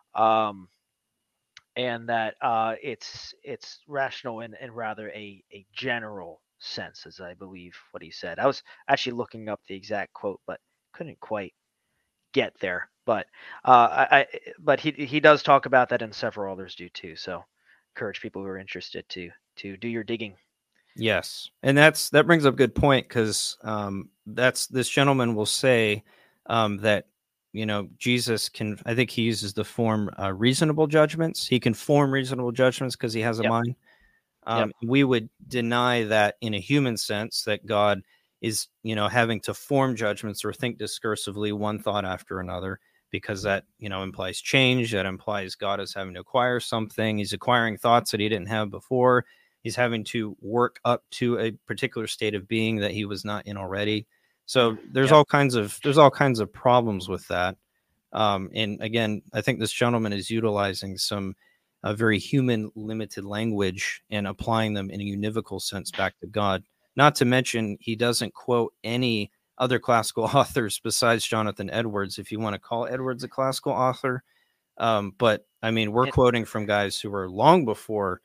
Speaker 2: And that it's rational in rather a general sense, as I believe what he said. I was actually looking up the exact quote, but couldn't quite get there. But but he does talk about that, and several others do too. So encourage people who are interested to do your digging.
Speaker 1: Yes, and that brings up a good point, because this gentleman will say that Jesus can. I think he uses the form reasonable judgments. He can form reasonable judgments because he has a mind. We would deny that in a human sense, that God is having to form judgments or think discursively one thought after another, because that implies change. That implies God is having to acquire something. He's acquiring thoughts that he didn't have before. He's having to work up to a particular state of being that he was not in already. So there's all kinds of problems with that. And again, I think this gentleman is utilizing some very human limited language and applying them in a univocal sense back to God. Not to mention, he doesn't quote any other classical authors besides Jonathan Edwards, if you want to call Edwards a classical author. But I mean, we're quoting from guys who were long before,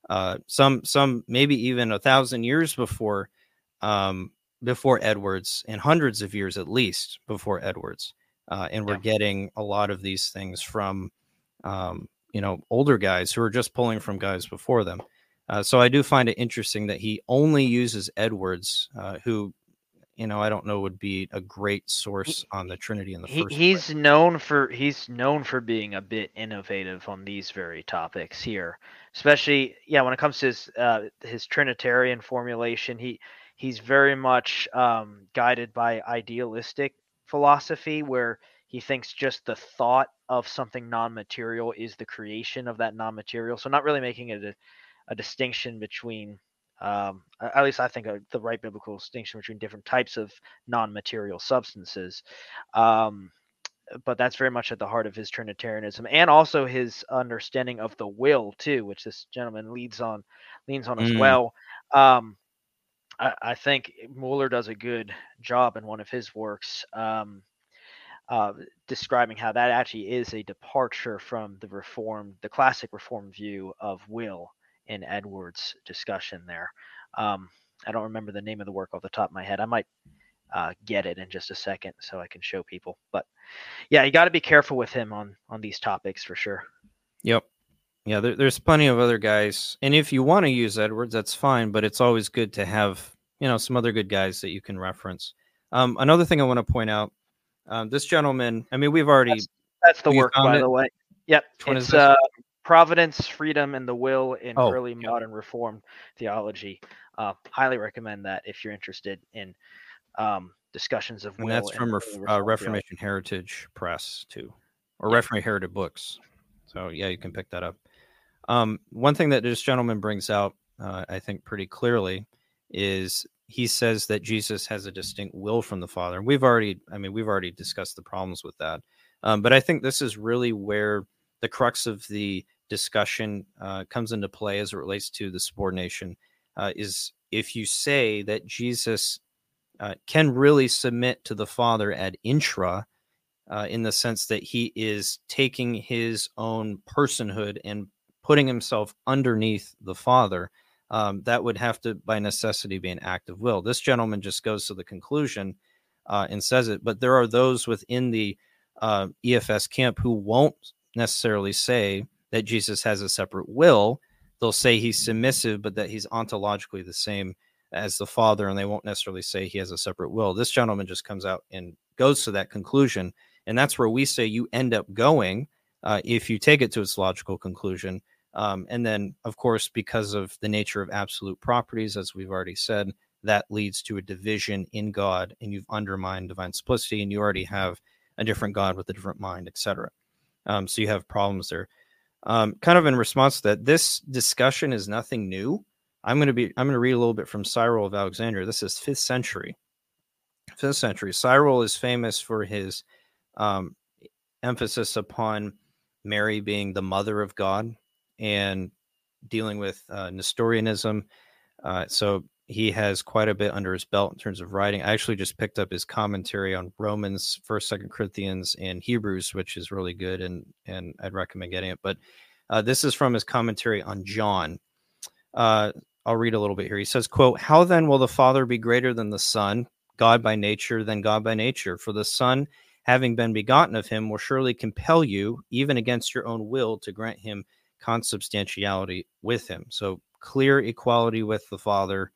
Speaker 1: some maybe even 1,000 years before Edwards, and hundreds of years at least before Edwards. And we're getting a lot of these things from older guys who are just pulling from guys before them. So I do find it interesting that he only uses Edwards, who I don't know would be a great source on the Trinity in the first place.
Speaker 2: He's known for being a bit innovative on these very topics here, especially when it comes to his Trinitarian formulation. He's very much guided by idealistic philosophy, where he thinks just the thought of something non-material is the creation of that non-material. So not really making it a distinction between, at least I think the right biblical distinction between different types of non-material substances. But that's very much at the heart of his Trinitarianism, and also his understanding of the will too, which this gentleman leans on as well. I think Mueller does a good job in one of his works describing how that actually is a departure from the classic Reformed view of will in Edwards' discussion there. I don't remember the name of the work off the top of my head. I might get it in just a second so I can show people. But yeah, you got to be careful with him on these topics for sure.
Speaker 1: Yep. Yeah, there's plenty of other guys, and if you want to use Edwards, that's fine. But it's always good to have some other good guys that you can reference. Another thing I want to point out, this gentleman. I mean, we've already
Speaker 2: that's the work, by the way. Yep, it's Providence, Freedom, and the Will in Early Modern Reformed Theology. Highly recommend that if you're interested in discussions of will.
Speaker 1: And that's from Reformation Heritage Press too. or
Speaker 2: Yeah.
Speaker 1: Reformatory Heritage Books. So yeah, you can pick that up. One thing that this gentleman brings out, I think pretty clearly, is he says that Jesus has a distinct will from the Father. And we've already discussed the problems with that. But I think this is really where the crux of the discussion comes into play as it relates to the subordination, is if you say that Jesus can really submit to the Father ad intra, in the sense that he is taking his own personhood and putting himself underneath the Father, that would have to, by necessity, be an act of will. This gentleman just goes to the conclusion and says it, but there are those within the EFS camp who won't necessarily say that Jesus has a separate will. They'll say he's submissive, but that he's ontologically the same as the Father, and they won't necessarily say he has a separate will. This gentleman just comes out and goes to that conclusion, and that's where we say you end up going if you take it to its logical conclusion. And then, of course, because of the nature of absolute properties, as we've already said, that leads to a division in God, and you've undermined divine simplicity, and you already have a different God with a different mind, etc. So you have problems there. Kind of in response to that, this discussion is nothing new. I'm going to read a little bit from Cyril of Alexandria. This is 5th century. 5th century. Cyril is famous for his emphasis upon Mary being the mother of God and dealing with Nestorianism. So he has quite a bit under his belt in terms of writing. I actually just picked up his commentary on Romans, 1st, 2nd Corinthians, and Hebrews, which is really good, and I'd recommend getting it. But this is from his commentary on John. I'll read a little bit here. He says, quote, "How then will the Father be greater than the Son, God by nature, than God by nature? For the Son, having been begotten of him, will surely compel you, even against your own will, to grant him consubstantiality with him." So clear equality with the Father,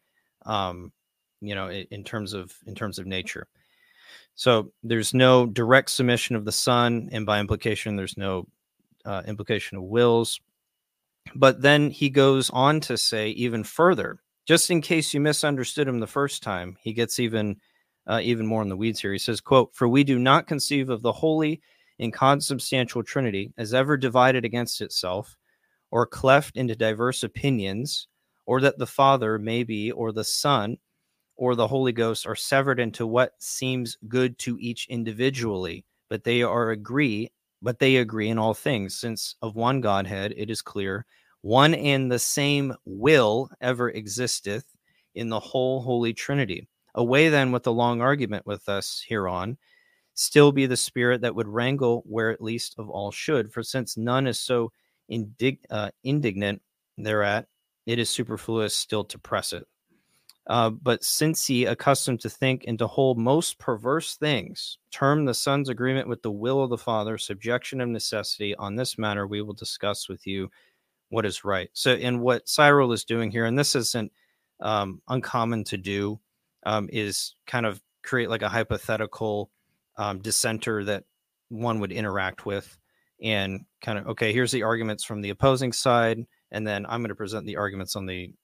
Speaker 1: in terms of nature. So there's no direct submission of the Son, and by implication, there's no implication of wills. But then he goes on to say even further, just in case you misunderstood him the first time, he gets even more in the weeds here. He says, quote, "For we do not conceive of the holy and consubstantial Trinity as ever divided against itself, or cleft into diverse opinions, or that the Father may be, or the Son, or the Holy Ghost are severed into what seems good to each individually, but they agree in all things, since of one Godhead it is clear, one and the same will ever existeth in the whole Holy Trinity. Away then with the long argument with us hereon, still be the spirit that would wrangle where at least of all should, for since none is so indignant thereat, it is superfluous still to press it. But since ye, accustomed to think and to hold most perverse things, term the Son's agreement with the will of the Father, subjection of necessity, on this matter we will discuss with you what is right. So, and what Cyril is doing here, and this isn't uncommon to do, is kind of create like a hypothetical dissenter that one would interact with, and kind of, okay, here's the arguments from the opposing side, and then I'm going to present the arguments on the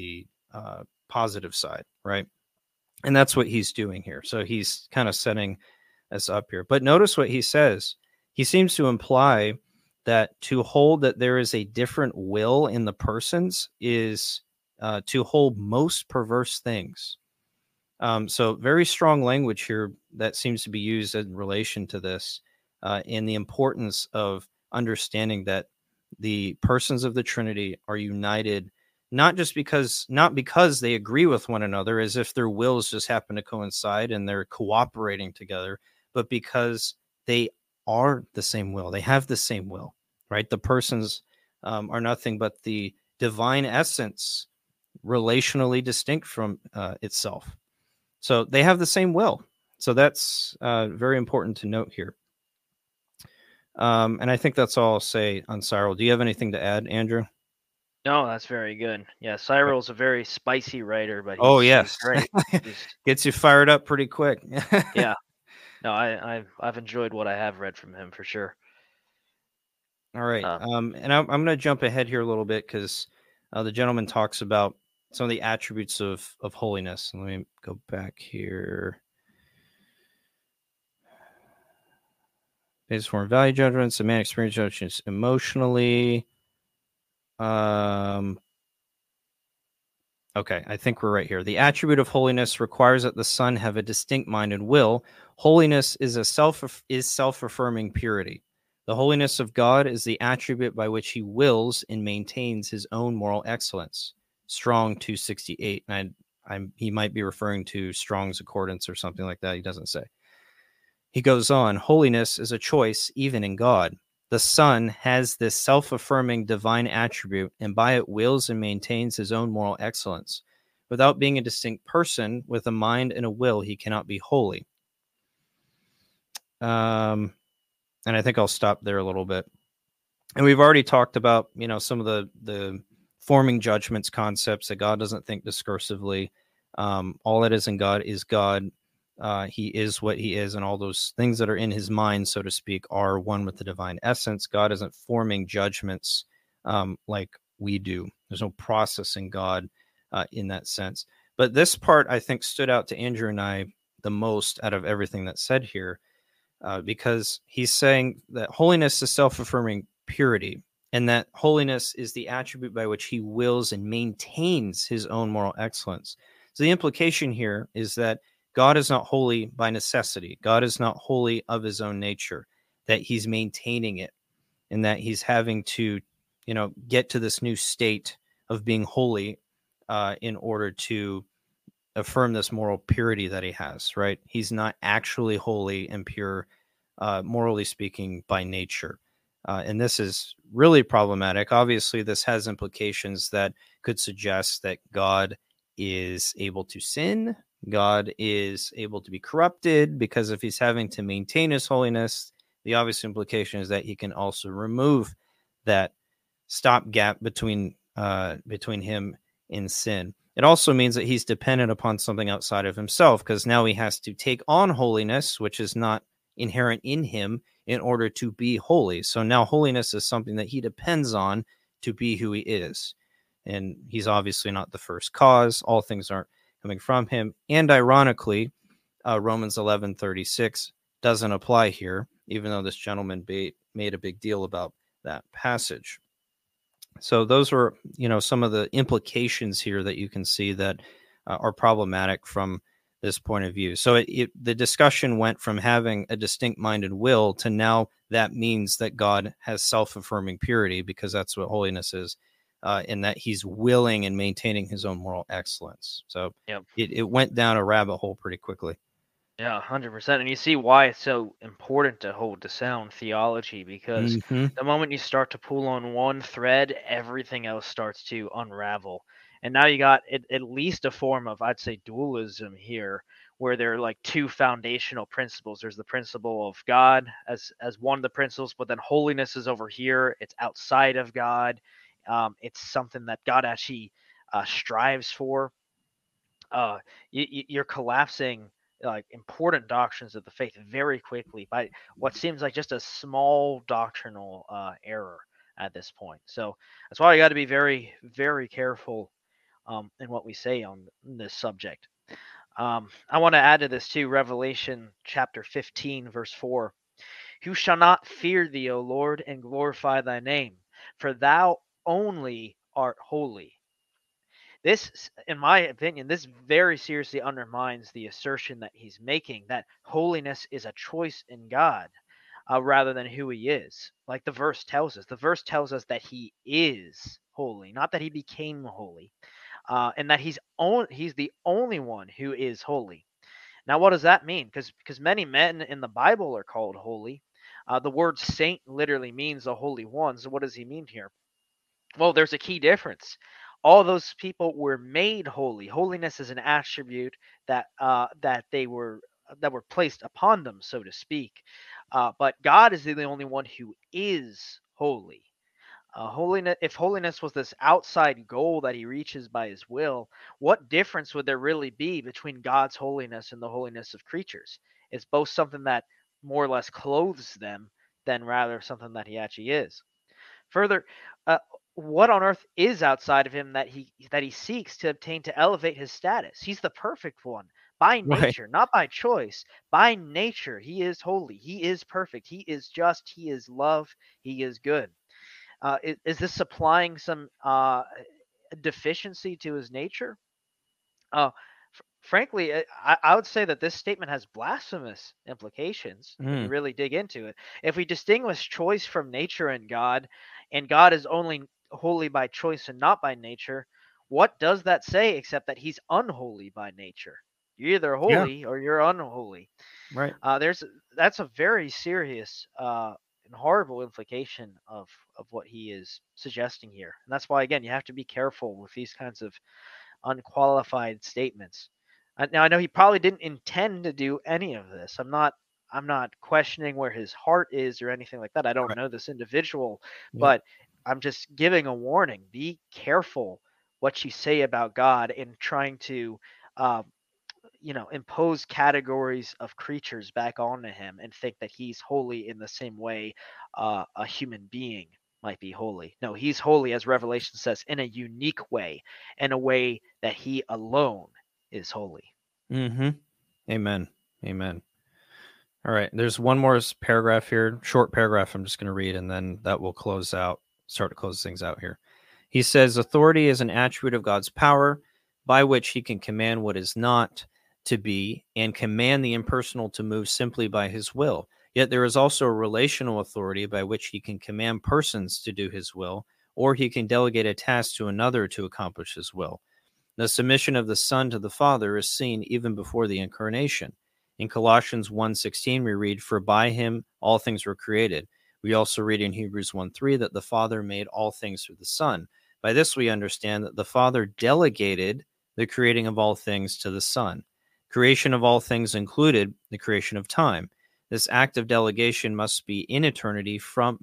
Speaker 1: positive side, right? And that's what he's doing here. So he's kind of setting us up here. But notice what he says. He seems to imply that to hold that there is a different will in the persons is to hold most perverse things. So very strong language here that seems to be used in relation to this, in the importance of understanding that the persons of the Trinity are united, not because they agree with one another as if their wills just happen to coincide and they're cooperating together, but because they are the same will. They have the same will, right? The persons are nothing but the divine essence, relationally distinct from itself. So they have the same will. So that's very important to note here. And I think that's all I'll say on Cyril. Do you have anything to add, Andrew?
Speaker 2: No, that's very good. Yeah, Cyril's a very spicy writer, but
Speaker 1: yes,
Speaker 2: he's great.
Speaker 1: Gets you fired up pretty quick.
Speaker 2: Yeah. No, I've enjoyed what I have read from him for sure.
Speaker 1: All right. And I'm going to jump ahead here a little bit because the gentleman talks about some of the attributes of holiness. Let me go back here. Based form value judgments, a man experiences judgments emotionally. Okay, I think we're right here. The attribute of holiness requires that the Son have a distinct mind and will. Holiness is self-affirming purity. The holiness of God is the attribute by which he wills and maintains his own moral excellence. Strong 268. And he might be referring to Strong's Accordance or something like that. He doesn't say. He goes on, holiness is a choice even in God. The Son has this self-affirming divine attribute, and by it wills and maintains his own moral excellence. Without being a distinct person with a mind and a will, he cannot be holy. And I think I'll stop there a little bit. And we've already talked about, some of the forming judgments concepts, that God doesn't think discursively. All that is in God is God. He is what he is, and all those things that are in his mind, so to speak, are one with the divine essence. God isn't forming judgments like we do. There's no process in God in that sense. But this part, I think, stood out to Andrew and I the most out of everything that's said here, because he's saying that holiness is self-affirming purity, and that holiness is the attribute by which he wills and maintains his own moral excellence. So the implication here is that God is not holy by necessity. God is not holy of his own nature, that he's maintaining it, and that he's having to, get to this new state of being holy in order to affirm this moral purity that he has, right? He's not actually holy and pure, morally speaking, by nature. And this is really problematic. Obviously, this has implications that could suggest that God is able to sin. God is able to be corrupted, because if he's having to maintain his holiness, the obvious implication is that he can also remove that stopgap between him and sin. It also means that he's dependent upon something outside of himself, because now he has to take on holiness, which is not inherent in him, in order to be holy. So now holiness is something that he depends on to be who he is. And he's obviously not the first cause. All things aren't coming from him. And ironically, Romans 11:36 doesn't apply here, even though this gentleman made a big deal about that passage. So those are, some of the implications here that you can see that are problematic from this point of view. So the discussion went from having a distinct mind and will to now that means that God has self-affirming purity, because that's what holiness is, and that he's willing and maintaining his own moral excellence. So
Speaker 2: Yep.
Speaker 1: it went down a rabbit hole pretty quickly.
Speaker 2: Yeah, 100%. And you see why it's so important to hold to sound theology, because the moment you start to pull on one thread, everything else starts to unravel. And now you got at least a form of, I'd say, dualism here, where there are like two foundational principles. There's the principle of God as one of the principles, but then holiness is over here. It's outside of God. It's something that God actually strives for. You're collapsing like important doctrines of the faith very quickly by what seems like just a small doctrinal error at this point. So that's why you got to be very, very careful in what we say on this subject. I want to add to this too, Revelation chapter 15, verse 4. Who shall not fear thee, O Lord, and glorify thy name? For thou only art holy. This, in my opinion, this very seriously undermines the assertion that he's making, that holiness is a choice in God rather than who he is. Like the verse tells us. The verse tells us that he is holy, not that he became holy, and that he's the only one who is holy. Now, what does that mean? Because many men in the Bible are called holy. The word saint literally means a holy one. So what does he mean here? Well, there's a key difference. All those people were made holy. Holiness is an attribute that were placed upon them, so to speak. But God is the only one who is holy. Holiness, if holiness was this outside goal that he reaches by his will, what difference would there really be between God's holiness and the holiness of creatures? It's both something that more or less clothes them than rather something that he actually is. Further, uh, what on earth is outside of him that he seeks to obtain to elevate his status? He's the perfect one. by
Speaker 1: Right.
Speaker 2: nature, not by choice. By nature, he is holy. He is perfect. He is just. He is love. He is good. Is this supplying some deficiency to his nature? Uh, Frankly, I would say that this statement has blasphemous implications when you
Speaker 1: Mm,
Speaker 2: really dig into it. If we distinguish choice from nature and God is only holy by choice and not by nature, what does that say except that he's unholy by nature? You're either
Speaker 1: yeah.
Speaker 2: holy or you're unholy.
Speaker 1: Right.
Speaker 2: There's That's a very serious and horrible implication of what he is suggesting here, and that's why again you have to be careful with these kinds of unqualified statements. Now I know he probably didn't intend to do any of this. I'm not questioning where his heart is or anything like that. I don't
Speaker 1: Right.
Speaker 2: know this individual,
Speaker 1: Yep.
Speaker 2: but I'm just giving a warning. Be careful what you say about God and trying to uh, impose categories of creatures back onto him and think that he's holy in the same way a human being might be holy. No, he's holy, as Revelation says, in a unique way, in a way that he alone is holy.
Speaker 1: Mm-hmm. Amen. Amen. All right. There's one more paragraph here, short paragraph I'm just going to read, and then that will start to close things out here. He says, authority is an attribute of God's power by which he can command what is not to be and command the impersonal to move simply by his will. Yet there is also a relational authority by which he can command persons to do his will, or he can delegate a task to another to accomplish his will. The submission of the Son to the Father is seen even before the incarnation. In Colossians 1:16 we read, "For by him all things were created." We also read in Hebrews 1:3 that the Father made all things through the Son. By this we understand that the Father delegated the creating of all things to the Son. Creation of all things included the creation of time. This act of delegation must be in eternity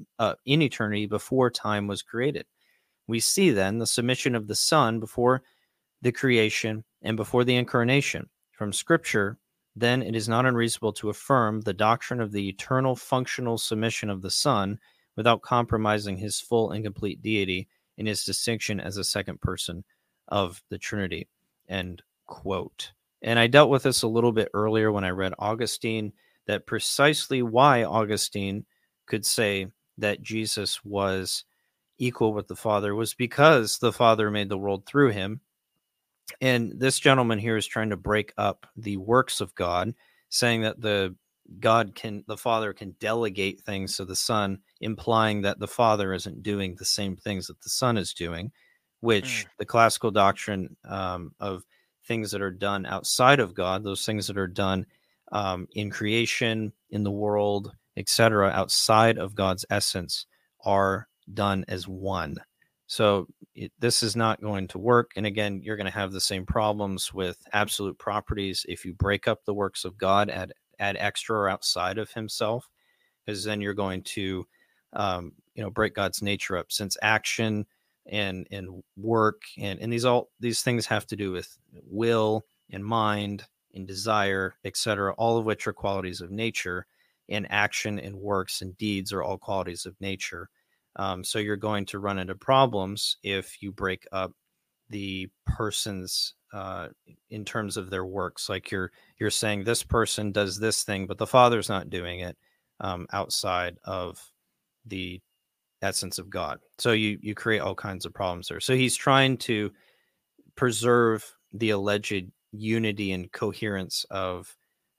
Speaker 1: before time was created. We see then the submission of the Son before the creation and before the incarnation. From Scripture, then it is not unreasonable to affirm the doctrine of the eternal functional submission of the Son without compromising his full and complete deity in his distinction as a second person of the Trinity. End quote. And I dealt with this a little bit earlier when I read Augustine, that precisely why Augustine could say that Jesus was equal with the Father was because the Father made the world through him. And this gentleman here is trying to break up the works of God, saying that the Father can delegate things to the Son, implying that the Father isn't doing the same things that the Son is doing, which
Speaker 2: Mm.
Speaker 1: the classical doctrine of things that are done outside of God, those things that are done in creation, in the world, etc., outside of God's essence, are done as one. So this is not going to work. And again, you're going to have the same problems with absolute properties if you break up the works of God, add extra or outside of himself, because then you're going to break God's nature up, since action and work and these things have to do with will and mind and desire, etc., all of which are qualities of nature, and action and works and deeds are all qualities of nature. So you're going to run into problems if you break up the persons in terms of their works. Like you're saying this person does this thing, but the Father's not doing it outside of the essence of God. So you create all kinds of problems there. So he's trying to preserve the alleged unity and coherence of,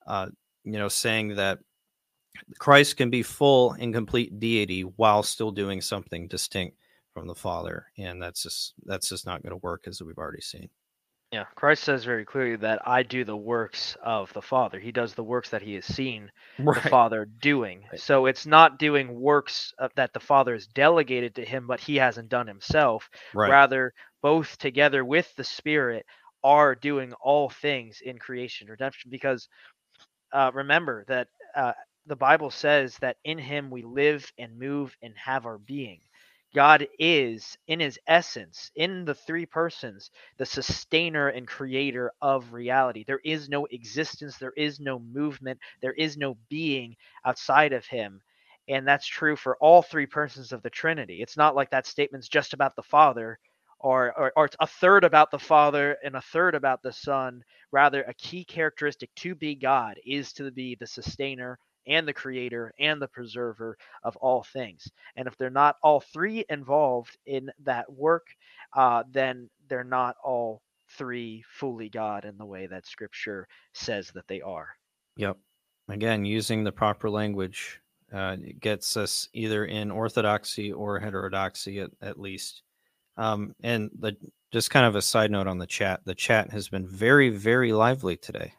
Speaker 1: saying that Christ can be full and complete deity while still doing something distinct from the Father, and that's just not going to work, as we've already seen.
Speaker 2: Yeah, Christ says very clearly that I do the works of the Father. He does the works that he has seen the
Speaker 1: Right.
Speaker 2: Father doing.
Speaker 1: Right.
Speaker 2: So it's not doing works that the Father has delegated to him, but he hasn't done himself.
Speaker 1: Right.
Speaker 2: Rather, both together with the Spirit are doing all things in creation and redemption. Because remember that the Bible says that in him we live and move and have our being. God is, in his essence, in the three persons, the sustainer and creator of reality. There is no existence, there is no movement, there is no being outside of him. And that's true for all three persons of the Trinity. It's not like that statement's just about the Father. or it's a third about the Father and a third about the Son. Rather, a key characteristic to be God is to be the sustainer and the creator and the preserver of all things. And if they're not all three involved in that work, then they're not all three fully God in the way that Scripture says that they are.
Speaker 1: Yep. Again, using the proper language gets us either in orthodoxy or heterodoxy at least. And just kind of a side note on the chat has been very, very lively today.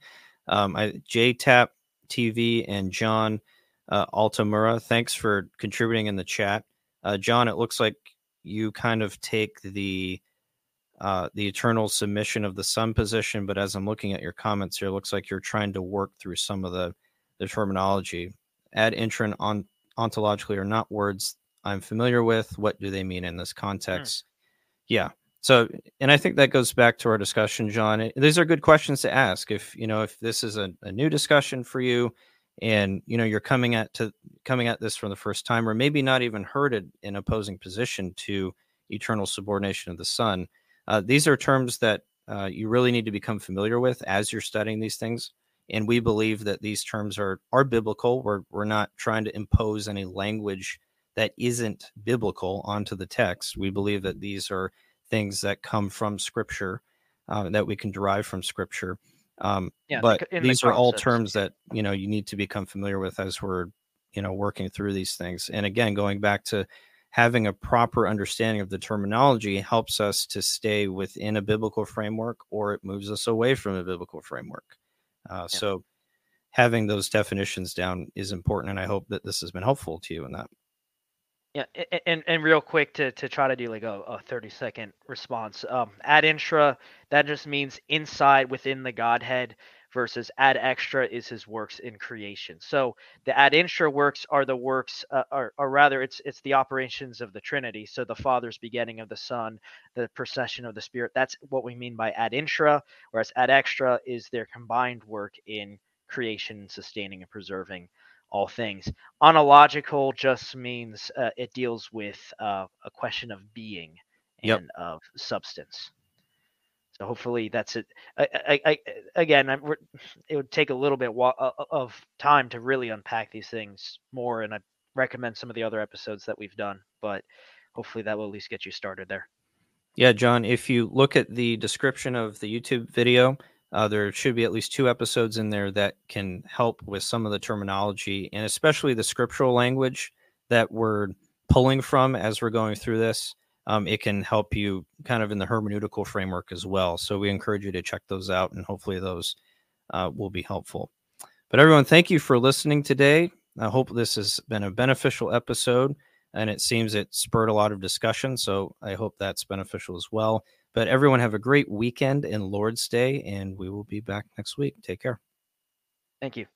Speaker 1: JTap TV and John Altamura, thanks for contributing in the chat. John, it looks like you kind of take the eternal submission of the Son position, but as I'm looking at your comments here, it looks like you're trying to work through some of the terminology. Ad intra and ontologically are not words I'm familiar with. What do they mean in this context? Yeah. So, and I think that goes back to our discussion, John. These are good questions to ask. If this is a new discussion for you, and you're coming at this for the first time, or maybe not even heard it in opposing position to eternal subordination of the Son, these are terms that you really need to become familiar with as you're studying these things. And we believe that these terms are biblical. We're not trying to impose any language that isn't biblical onto the text. We believe that these are things that come from Scripture, that we can derive from Scripture. But these are all terms that you need to become familiar with as we're working through these things. And again, going back to having a proper understanding of the terminology helps us to stay within a biblical framework, or it moves us away from a biblical framework. So having those definitions down is important, and I hope that this has been helpful to you in that.
Speaker 2: Yeah, and real quick to try to do like a 30-second response. Ad intra, that just means inside within the Godhead, versus ad extra is his works in creation. So the ad intra works are the works, or rather, it's the operations of the Trinity. So the Father's begetting of the Son, the procession of the Spirit. That's what we mean by ad intra. Whereas ad extra is their combined work in creation, sustaining, and preserving all things. Ontological just means it deals with a question of being and of substance. So hopefully that's it. Again, it would take a little bit of time to really unpack these things more, and I recommend some of the other episodes that we've done, but hopefully that will at least get you started there.
Speaker 1: Yeah, John, if you look at the description of the YouTube video, there should be at least 2 episodes in there that can help with some of the terminology, and especially the scriptural language that we're pulling from as we're going through this. It can help you kind of in the hermeneutical framework as well. So we encourage you to check those out, and hopefully those will be helpful. But everyone, thank you for listening today. I hope this has been a beneficial episode, and it seems it spurred a lot of discussion. So I hope that's beneficial as well. But everyone have a great weekend and Lord's Day, and we will be back next week. Take care.
Speaker 2: Thank you.